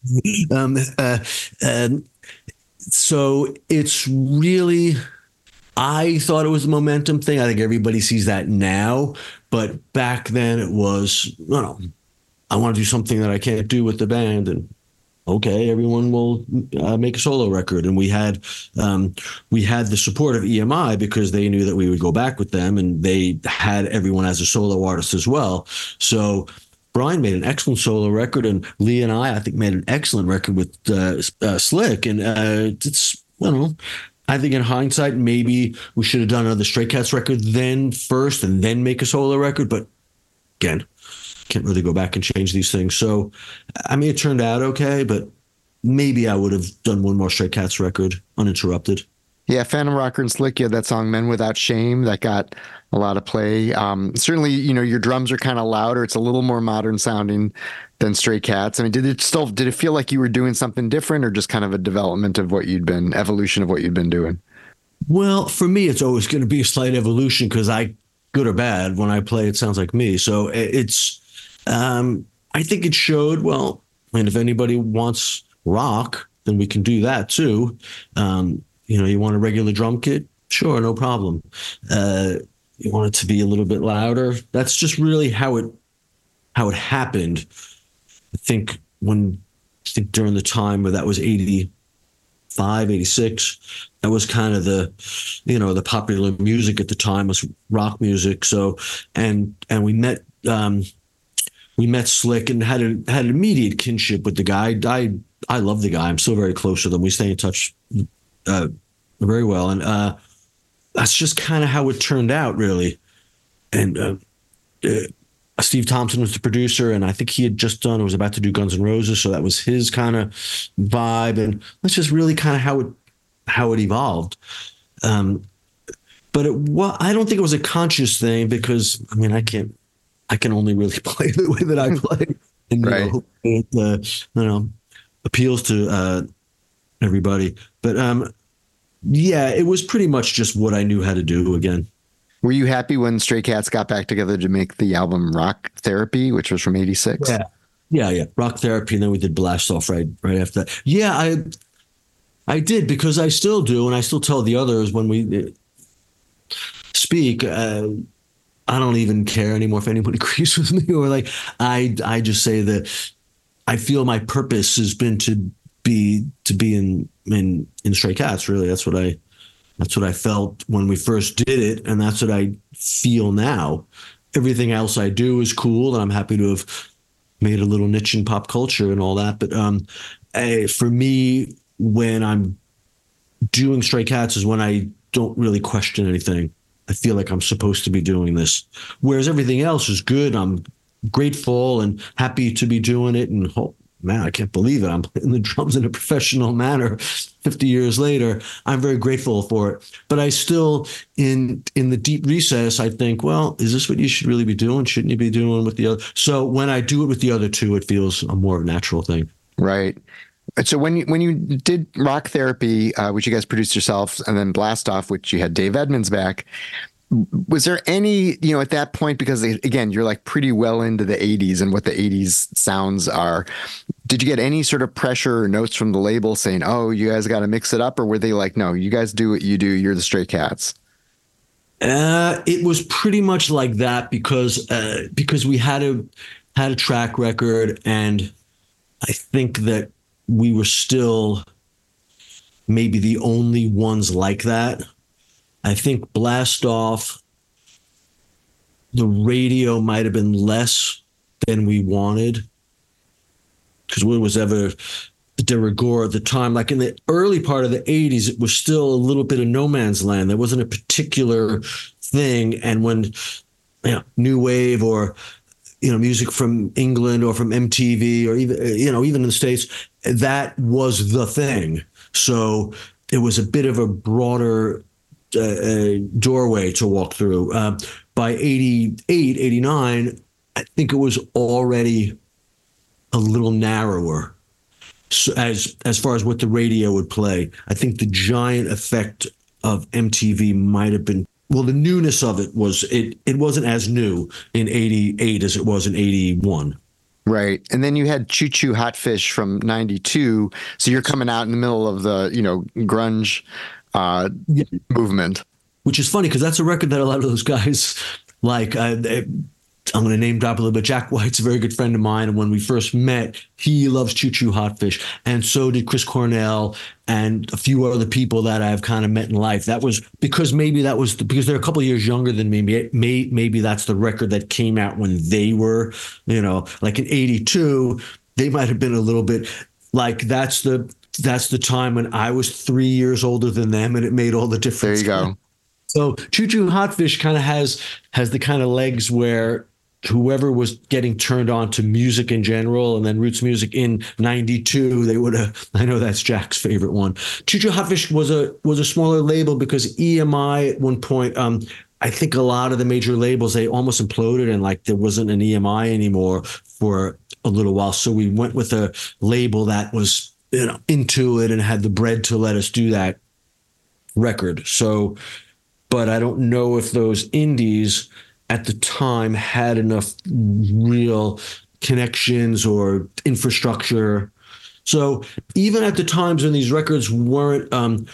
So it's really, I thought it was a momentum thing. I think everybody sees that now, but back then it was, I want to do something that I can't do with the band, and okay, everyone will make a solo record. And we had the support of EMI because they knew that we would go back with them, and they had everyone as a solo artist as well. So Brian made an excellent solo record, and Lee and I think, made an excellent record with Slick. And it's, I think in hindsight, maybe we should have done another Stray Cats record then first and then make a solo record. But again, can't really go back and change these things. So, it turned out okay, but maybe I would have done one more Stray Cats record uninterrupted. Yeah, Phantom Rocker and Slick, you had that song Men Without Shame that got a lot of play. Certainly, your drums are kind of louder. It's a little more modern sounding than Stray Cats. Did it feel like you were doing something different, or just kind of a development of evolution of what you'd been doing? Well, for me, it's always going to be a slight evolution because good or bad, when I play, it sounds like me. So it's, I think it showed, and if anybody wants rock, then we can do that too. You want a regular drum kit? Sure, no problem. You want it to be a little bit louder? That's just really how it happened. I think during the time where that was 85, 86, that was kind of the popular music at the time was rock music. So, and we met Slick and had an immediate kinship with the guy. I love the guy. I'm still very close with him. We stay in touch very well. And that's just kind of how it turned out, really. And Steve Thompson was the producer, and I think he had just was about to do Guns N' Roses, so that was his kind of vibe. And that's just really kind of how it evolved. But I don't think it was a conscious thing because, I can only really play the way that I play. And, right. It appeals to everybody. But yeah, it was pretty much just what I knew how to do again. Were you happy when Stray Cats got back together to make the album Rock Therapy, which was from 86? Yeah. Rock Therapy, and then we did Blast Off right after that. Yeah, I did, because I still do, and I still tell the others when we speak, I don't even care anymore if anyone agrees with me, or I just say that I feel my purpose has been to be in Stray Cats. Really, that's what I felt when we first did it, and that's what I feel now. Everything else I do is cool, and I'm happy to have made a little niche in pop culture and all that. But for me, when I'm doing Stray Cats is when I don't really question anything. I feel like I'm supposed to be doing this, whereas everything else is good. I'm grateful and happy to be doing it. And man, I can't believe it. I'm playing the drums in a professional manner 50 years later. I'm very grateful for it. But I still, in the deep recess, I think, well, is this what you should really be doing? Shouldn't you be doing with the other? So when I do it with the other two, it feels a more natural thing. Right. So when you did Rock Therapy, which you guys produced yourself, and then Blast Off, which you had Dave Edmunds back, was there any, at that point, because again, you're like pretty well into the 80s and what the 80s sounds are, did you get any sort of pressure or notes from the label saying, oh, you guys got to mix it up? Or were they like, no, you guys do what you do, you're the Stray Cats? It was pretty much like that because we had a track record, and I think that we were still maybe the only ones like that. I think Blast Off, the radio might have been less than we wanted, because what was ever de rigueur at the time. Like in the early part of the 80s, it was still a little bit of no man's land. There wasn't a particular thing. And when new wave or music from England or from MTV or even in the States, that was the thing. So it was a bit of a broader doorway to walk through. By 88, 89, I think it was already a little narrower. So as far as what the radio would play, I think the giant effect of MTV might have been, well, the newness of it was, it wasn't as new in 88 as it was in 81. Right. And then you had Choo Choo Hot Fish from 92. So you're coming out in the middle of the, grunge movement. Which is funny because that's a record that a lot of those guys like. I'm going to name drop a little bit. Jack White's a very good friend of mine. And when we first met, he loves Choo Choo Hot Fish. And so did Chris Cornell and a few other people that I've kind of met in life. That was because because they're a couple of years younger than me. Maybe that's the record that came out when they were, like in 82, they might have been a little bit like that's the time when I was 3 years older than them, and it made all the difference. There you go. So Choo Choo Hot Fish kind of has the kind of legs where whoever was getting turned on to music in general, and then roots music in 92, they would have, I know that's Jack's favorite one. Choo Choo Hot Fish was a smaller label because EMI at one point, I think a lot of the major labels, they almost imploded, and like there wasn't an EMI anymore for a little while. So we went with a label that was, into it and had the bread to let us do that record. So, but I don't know if those indies at the time had enough real connections or infrastructure. So even at the times when these records weren't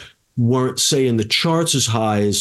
say in the charts as high as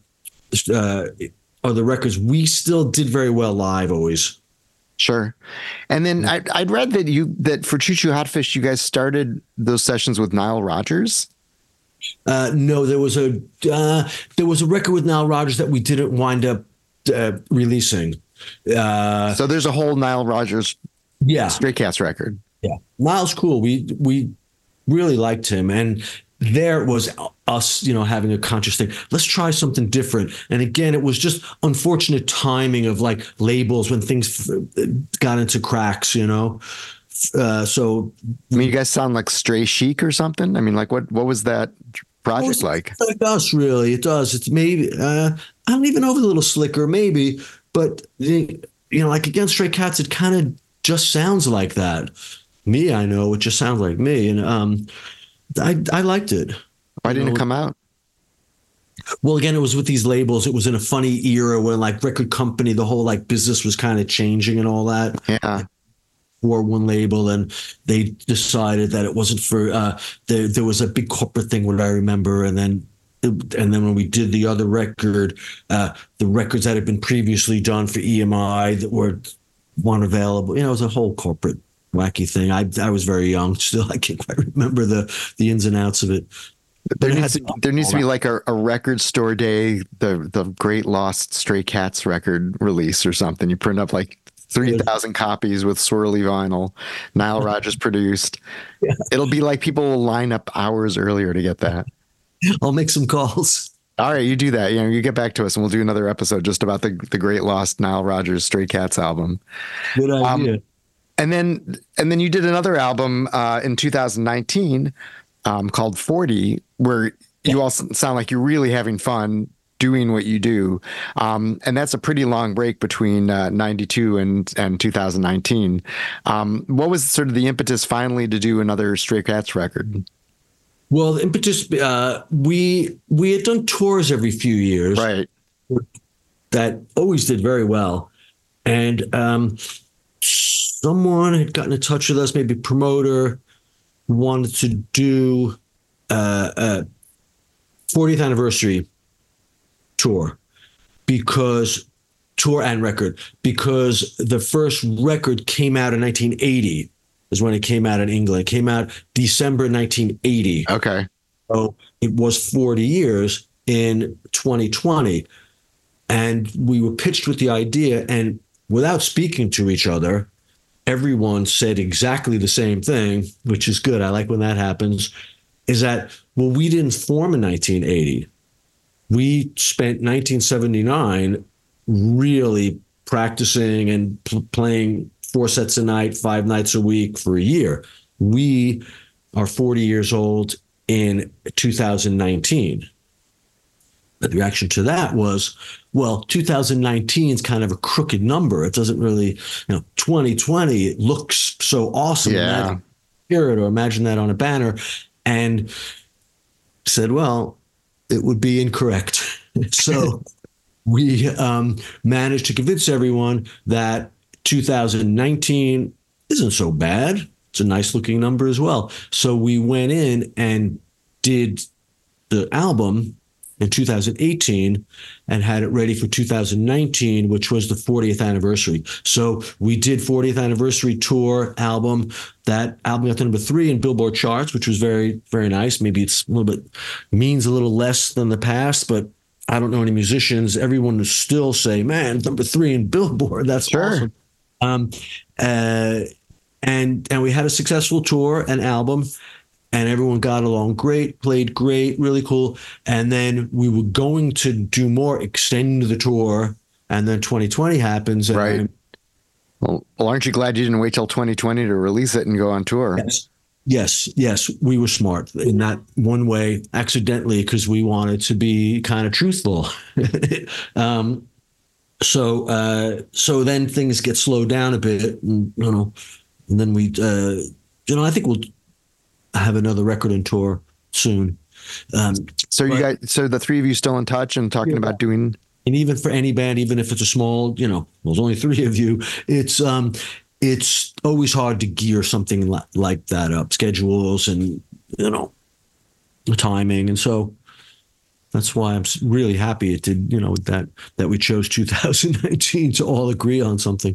other records, we still did very well live always. Sure. And then I'd read that for Choo Choo Hot Fish, you guys started those sessions with Nile Rodgers. No, there was a record with Nile Rodgers that we didn't wind up releasing. So there's a whole Nile Rodgers Stray Cats record. Yeah. Nile's cool. We really liked him, and there was us, having a conscious thing. Let's try something different. And again, it was just unfortunate timing of like labels when things got into cracks, So I mean, you guys sound like Stray Chic or something. I mean, like what was that project like? Like us, really. It does. It's maybe I don't even know if it's a little slicker, maybe, but like against Stray Cats, it kind of just sounds like that. Me, I know it just sounds like me, and I liked it. Why didn't it come out? Well, again, it was with these labels. It was in a funny era when like record company, the whole like business was kind of changing and all that. Yeah. For one label, and they decided that it wasn't for there was a big corporate thing, what I remember, and then when we did the other record, the records that had been previously done for EMI that weren't available, it was a whole corporate wacky thing. I was very young still. I can't quite remember the ins and outs of it. There needs to be like a record store day, the Great Lost Stray Cats record release or something. You print up like 3,000 copies with swirly vinyl. Nile Rodgers produced. Yeah. It'll be like people will line up hours earlier to get that. I'll make some calls. All right, you do that. You get back to us, and we'll do another episode just about the great lost Nile Rodgers Stray Cats album. Good idea. And then you did another album in 2019 called 40, where you all sound like you're really having fun doing what you do. And that's a pretty long break between 92 and 2019. What was sort of the impetus finally to do another Stray Cats record? Well, the impetus, we had done tours every few years. Right. That always did very well. And someone had gotten in touch with us, maybe a promoter, who wanted to do a 40th anniversary tour tour and record, because the first record came out in 1980 is when it came out in England. It came out December 1980. Okay. So it was 40 years in 2020. And we were pitched with the idea, and without speaking to each other, everyone said exactly the same thing, which is good. I like when that happens, is that, well, we didn't form in 1980. We spent 1979 really practicing and playing 4 sets a night, 5 nights a week for a year. We are 40 years old in 2019. The reaction to that was, well, 2019 is kind of a crooked number. It doesn't really, 2020, it looks so awesome. Yeah. Hear it or imagine that on a banner. And said, well, it would be incorrect. So we managed to convince everyone that 2019 isn't so bad. It's a nice looking number as well. So we went in and did the album in 2018 and had it ready for 2019, which was the 40th anniversary. So we did 40th anniversary tour album. That album got to number 3 in Billboard charts, which was very, very nice. Maybe it's a little bit, means a little less than the past, but I don't know any musicians. Everyone would still say, man, number 3 in Billboard. That's sure. Awesome. And we had a successful tour and album, and everyone got along great, played great, really cool. And then we were going to do more, extend the tour, and then 2020 happens. And right. Well, aren't you glad you didn't wait till 2020 to release it and go on tour? Yes. We were smart in that one way, accidentally, because we wanted to be kind of truthful. So then things get slowed down a bit, and then we, I think we'll have another record and tour soon. So the 3 of you still in touch and talking about doing? And even for any band, even if it's a small, there's only 3 of you, it's always hard to gear something like that up, schedules and, the timing. And so that's why I'm really happy it did, that we chose 2019 to all agree on something.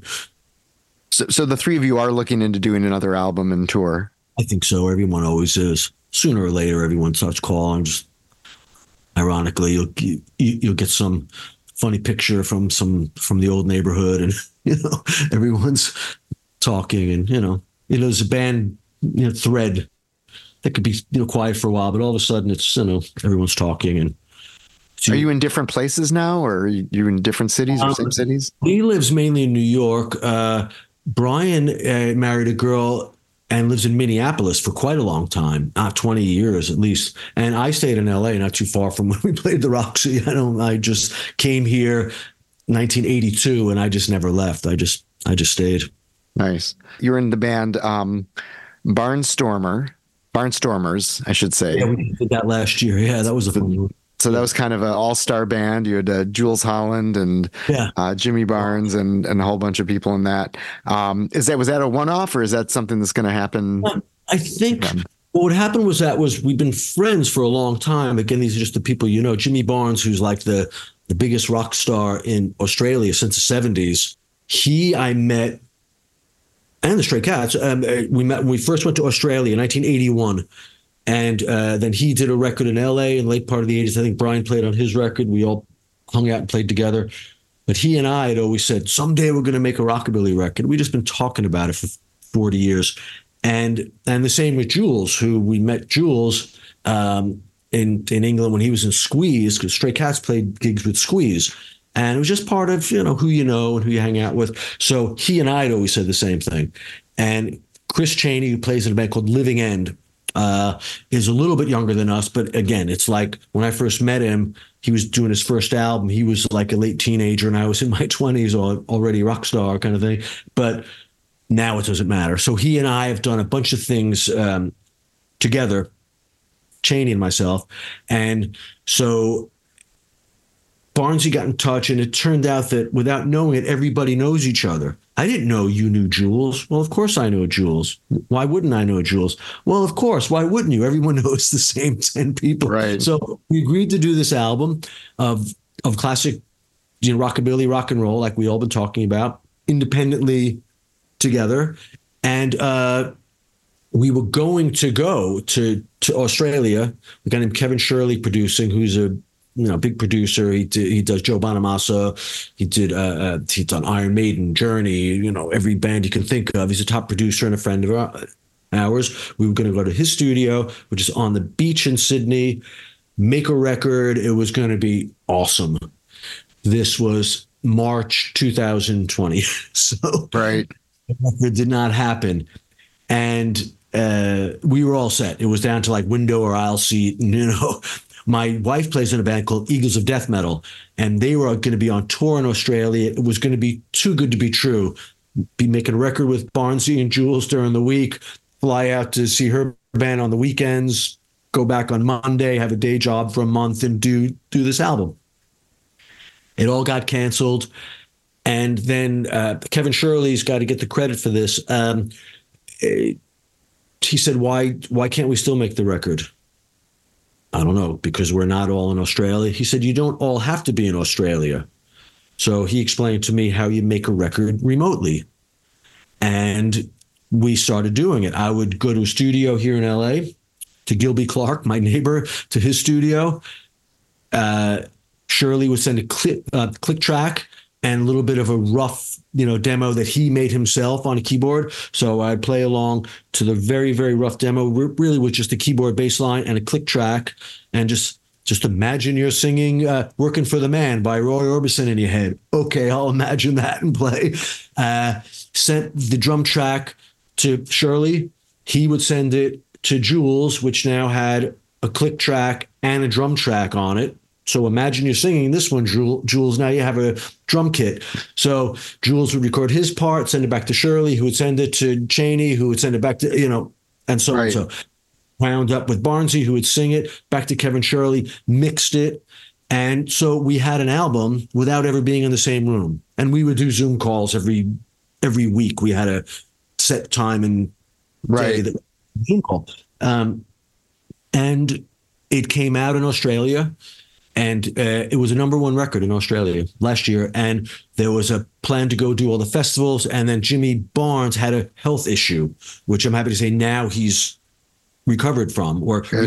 So the 3 of you are looking into doing another album and tour? I think so. Everyone always is. Sooner or later, everyone starts calling. Just ironically, you'll get some funny picture from the old neighborhood, and everyone's talking, and there's a band thread that could be quiet for a while, but all of a sudden it's everyone's talking. And are you in different places now, or are you in different cities or same cities? He lives mainly in New York. Brian married a girl and lives in Minneapolis for quite a long time, 20 years at least. And I stayed in LA, not too far from when we played the Roxy. I just came here 1982 and I just never left. I just stayed. Nice. You're in the band Barnstormers, I should say. Yeah, we did that last year. Yeah, that was a fun one. So that was kind of an all-star band. You had Jules Holland and Jimmy Barnes and a whole bunch of people in that. Was that a one-off, or is that something that's going to happen? I think what happened was we've been friends for a long time. Again, these are just the people Jimmy Barnes, who's like the biggest rock star in Australia since the 70s. I met, and the Stray Cats. We met when we first went to Australia in 1981. And then he did a record in LA in the late part of the 80s. I think Brian played on his record. We all hung out and played together. But he and I had always said, someday we're going to make a rockabilly record. We've just been talking about it for 40 years. And the same with Jules, who we met Jules in England when he was in Squeeze, because Stray Cats played gigs with Squeeze. And it was just part of, who you know and who you hang out with. So he and I had always said the same thing. And Chris Chaney, who plays in a band called Living End, is a little bit younger than us. But again, it's like when I first met him, he was doing his first album. He was like a late teenager and I was in my 20s or already a rock star kind of thing. But now it doesn't matter. So he and I have done a bunch of things together, Chaney and myself. And so Barnsey got in touch, and it turned out that without knowing it, everybody knows each other. I didn't know you knew Jules. Well, of course I know Jules. Why wouldn't I know Jules? Well, of course. Why wouldn't you? Everyone knows the same 10 people. Right. So we agreed to do this album of classic, rockabilly, rock and roll, like we all been talking about, independently together. And we were going to go to Australia. A guy named Kevin Shirley producing, who's a big producer. He does Joe Bonamassa. He's done Iron Maiden, Journey, every band you can think of. He's a top producer and a friend of ours. We were going to go to his studio, which is on the beach in Sydney, make a record. It was going to be awesome. This was March 2020. So Right. the record did not happen. And we were all set. It was down to like window or aisle seat. And, my wife plays in a band called Eagles of Death Metal, and they were going to be on tour in Australia. It was going to be too good to be true. Be making a record with Barnsey and Jules during the week, fly out to see her band on the weekends, go back on Monday, have a day job for a month, and do this album. It all got canceled. And then Kevin Shirley's got to get the credit for this. He said, why can't we still make the record? I don't know, because we're not all in Australia. He said, you don't all have to be in Australia. So he explained to me how you make a record remotely. And we started doing it. I would go to a studio here in LA, to Gilby Clarke, my neighbor, to his studio. Shirley would send a click track and a little bit of a rough, demo that he made himself on a keyboard. So I'd play along to the very, very rough demo, really with just a keyboard bass line and a click track. And just imagine you're singing Working for the Man by Roy Orbison in your head. Okay, I'll imagine that and play. Sent the drum track to Shirley. He would send it to Jules, which now had a click track and a drum track on it. So imagine you're singing this one, Jules. Now you have a drum kit. So Jules would record his part, send it back to Shirley, who would send it to Chaney, who would send it back to, and so on. So wound up with Barnsey, who would sing it, back to Kevin Shirley, mixed it. And so we had an album without ever being in the same room. And we would do Zoom calls every week. We had a set time and day that Zoom call. And it came out in Australia. And it was a #1 record in Australia last year. And there was a plan to go do all the festivals. And then Jimmy Barnes had a health issue, which I'm happy to say now he's recovered from.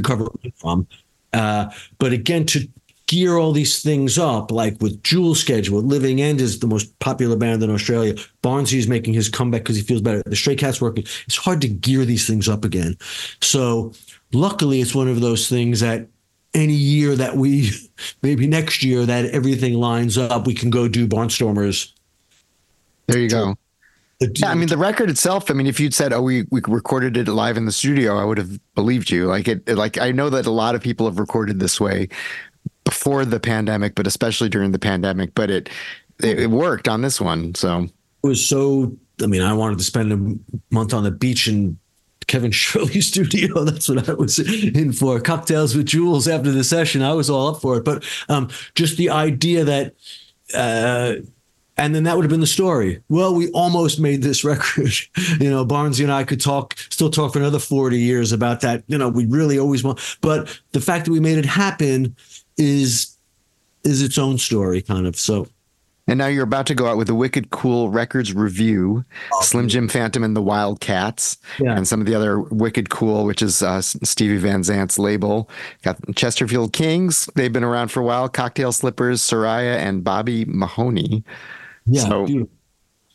But again, to gear all these things up, like with Jules' schedule, Living End is the most popular band in Australia. Barnsey is making his comeback because he feels better. The Stray Cats working. It's hard to gear these things up again. So luckily, it's one of those things that any year that maybe next year that everything lines up, we can go do Barnstormers. There you go. Yeah, I mean, the record itself, if you'd said, we recorded it live in the studio, I would have believed you. Like I know that a lot of people have recorded this way before the pandemic, but especially during the pandemic, but it worked on this one. So it was I wanted to spend a month on the beach in Kevin Shirley's studio. That's what I was in for. Cocktails with Jules after the session. I was all up for it. But just the idea that, and then that would have been the story. Well, we almost made this record. Barnsey and I could still talk for another 40 years about that. We really always want, but the fact that we made it happen is its own story, kind of. So. And now you're about to go out with a Wicked Cool Records review, Slim Jim Phantom and the Wildcats, and some of the other Wicked Cool, which is Stevie Van Zant's label. Got Chesterfield Kings. They've been around for a while. Cocktail Slippers, Soraya, and Bobby Mahoney. Yeah. So, beautiful.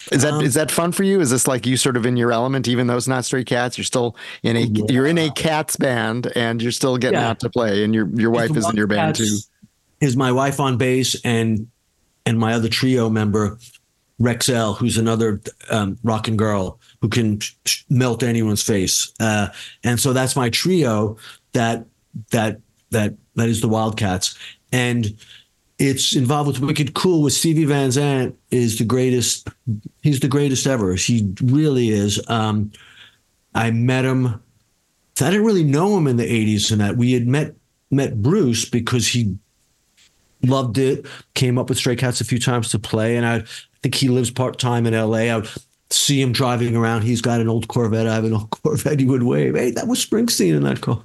Is that fun for you? Is this like you sort of in your element, even though it's not Stray Cats? You're still you're in a Cats band, and you're still getting out to play, and your wife is in your band too. Is my wife on bass and my other trio member Rexel, who's another rockin' girl who can melt anyone's face, and so that's my trio. That is the Wildcats, and it's involved with Wicked Cool with Stevie Van Zandt is the greatest. He's the greatest ever. He really is. I met him. I didn't really know him in the 80s and that. We had met Bruce because he loved it, came up with Stray Cats a few times to play. And I think he lives part-time in LA. I would see him driving around. He's got an old Corvette. I have an old Corvette. He would wave. Hey, that was Springsteen in that car.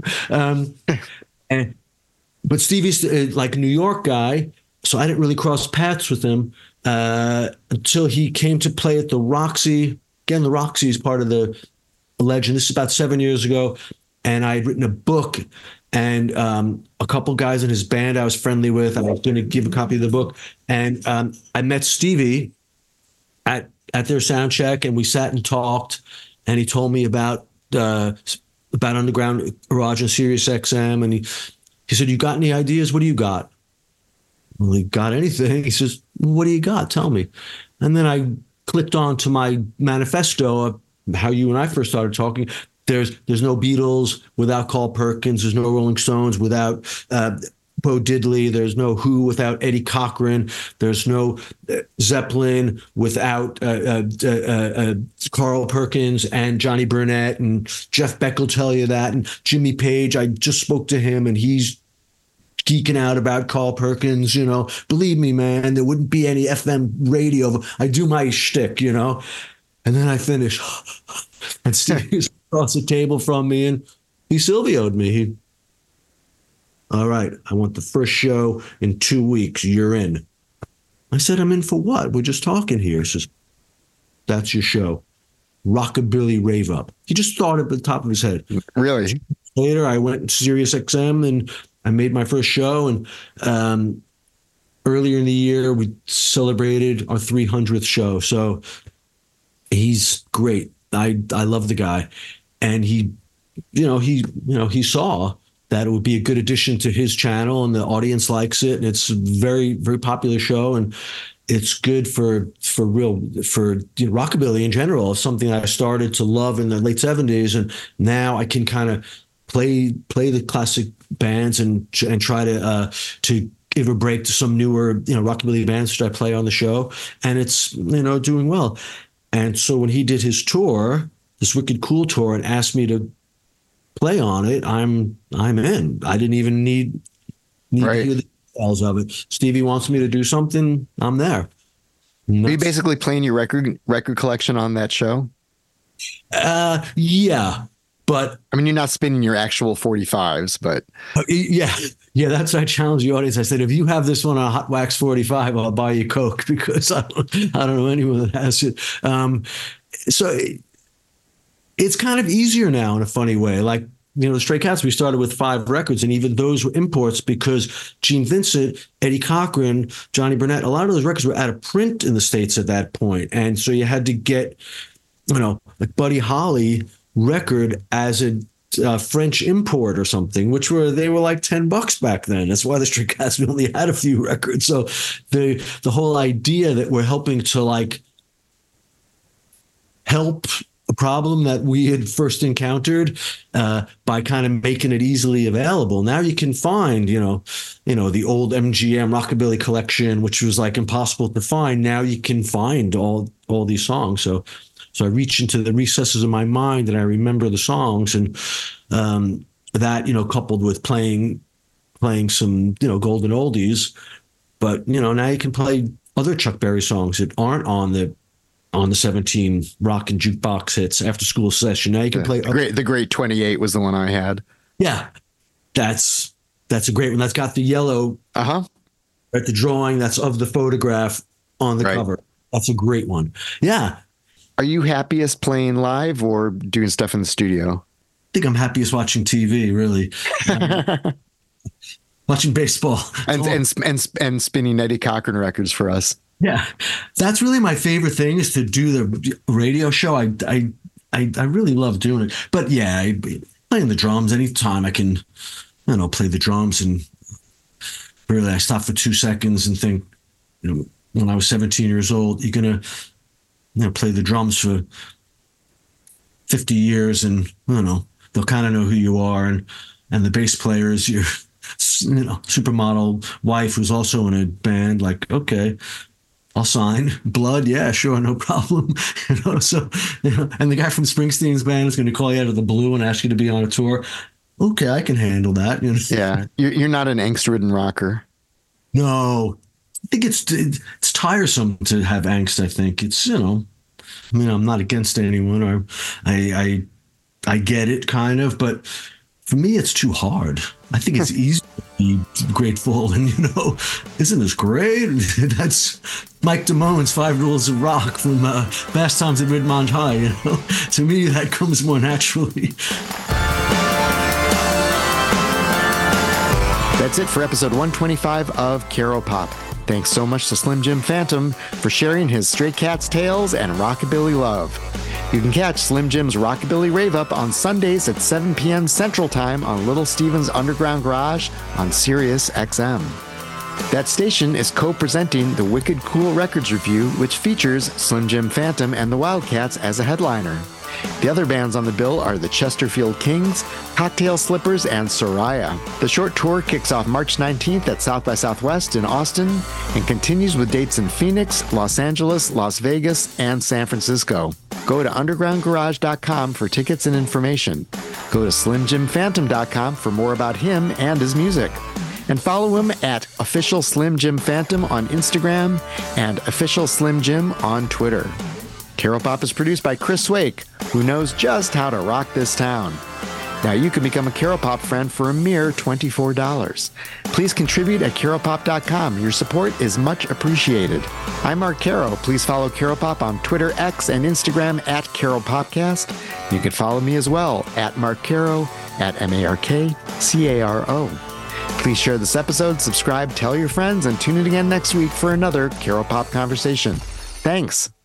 But Stevie's like a New York guy. So I didn't really cross paths with him until he came to play at the Roxy. Again, the Roxy is part of the legend. This is about 7 years ago. And I had written a book, and a couple guys in his band I was friendly with. I was going to give a copy of the book. And I met Stevie at their sound check, and we sat and talked. And he told me about Underground Garage and Sirius XM. And he said, "You got any ideas? What do you got?" Well, he got anything. He says, "What do you got? Tell me." And then I clicked on to my manifesto of how you and I first started talking. There's no Beatles without Carl Perkins. There's no Rolling Stones without Bo Diddley. There's no Who without Eddie Cochran. There's no Zeppelin without Carl Perkins and Johnny Burnett, and Jeff Beck will tell you that. And Jimmy Page, I just spoke to him, and he's geeking out about Carl Perkins. Believe me, man, there wouldn't be any FM radio. I do my shtick, and then I finish, and Stevie's across the table from me, and he Silvio'd me. All right, I want the first show in 2 weeks. You're in. I said, "I'm in for what? We're just talking here." He says, "That's your show. Rockabilly Rave Up." He just thought it at the top of his head. Really? Later, I went to Sirius XM, and I made my first show. And earlier in the year, we celebrated our 300th show. So he's great. I love the guy. And he saw that it would be a good addition to his channel, and the audience likes it. And it's a very, very popular show, and it's good for rockabilly in general. It's something I started to love in the late 70s, and now I can kind of play the classic bands and try to give a break to some newer rockabilly bands that I play on the show, and it's doing well. And so when he did his tour, this Wicked Cool tour, and asked me to play on it, I'm in. I didn't even need to hear the details of it. Stevie wants me to do something, I'm there. Are you basically playing your record collection on that show? Yeah. But I mean, you're not spinning your actual 45s, but yeah, that's why I challenged the audience. I said, if you have this one on a Hot Wax 45, I'll buy you Coke, because I don't know anyone that has it. So it's kind of easier now in a funny way. Like, the Stray Cats, we started with 5 records, and even those were imports because Gene Vincent, Eddie Cochran, Johnny Burnett, a lot of those records were out of print in the States at that point. And so you had to get, like Buddy Holly record as a French import or something, they were like $10 back then. That's why the Stray Cats, we only had a few records. So the whole idea that we're helping to like help a problem that we had first encountered by kind of making it easily available. Now you can find, the old MGM Rockabilly collection, which was like impossible to find. Now you can find all these songs. So I reach into the recesses of my mind and I remember the songs, and that, coupled with playing some, golden oldies, but, now you can play other Chuck Berry songs that aren't on the 17 rock and jukebox hits after school session. Now you can play the great 28 was the one I had. Yeah. That's a great one. That's got the yellow at the drawing. That's of the photograph on the cover. That's a great one. Yeah. Are you happiest playing live or doing stuff in the studio? I think I'm happiest watching TV, really. Watching baseball. And spinning Eddie Cochran records for us. Yeah, that's really my favorite thing is to do the radio show. I really love doing it. But yeah, playing the drums anytime I can, play the drums, and really I stop for 2 seconds and think, when I was 17 years old, you're gonna, play the drums for 50 years, and they'll kind of know who you are, and the bass player is your supermodel wife who's also in a band. Like, okay, I'll sign. Blood, yeah, sure, no problem. So and the guy from Springsteen's band is going to call you out of the blue and ask you to be on a tour. Okay, I can handle that. Yeah, you're not an angst-ridden rocker. No, I think it's tiresome to have angst. I think it's I'm not against anyone, or I get it kind of, but for me it's too hard. I think it's easy to be grateful and isn't this great? That's Mike Damone's 5 Rules of Rock from Fast Times at Ridgemont High. To me that comes more naturally. That's it for episode 125 of Caro Pop. Thanks so much to Slim Jim Phantom for sharing his Stray Cats tales and rockabilly love. You can catch Slim Jim's Rockabilly Rave Up on Sundays at 7 p.m. Central Time on Little Steven's Underground Garage on Sirius XM. That station is co-presenting the Wicked Cool Records Review, which features Slim Jim Phantom and the Wildcats as a headliner. The other bands on the bill are the Chesterfield Kings, Cocktail Slippers, and Soraya. The short tour kicks off March 19th at South by Southwest in Austin and continues with dates in Phoenix, Los Angeles, Las Vegas, and San Francisco. Go to undergroundgarage.com for tickets and information. Go to slimjimphantom.com for more about him and his music. And follow him at Official Slim Jim Phantom on Instagram and Official Slim Jim on Twitter. Caro Pop is produced by Chris Wake, who knows just how to rock this town. Now you can become a Caro Pop friend for a mere $24. Please contribute at caropop.com. Your support is much appreciated. I'm Mark Caro. Please follow Caro Pop on Twitter, X, and Instagram at Caro Popcast. You can follow me as well at Mark Caro, at MarkCaro. Please share this episode, subscribe, tell your friends, and tune in again next week for another Caro Pop conversation. Thanks.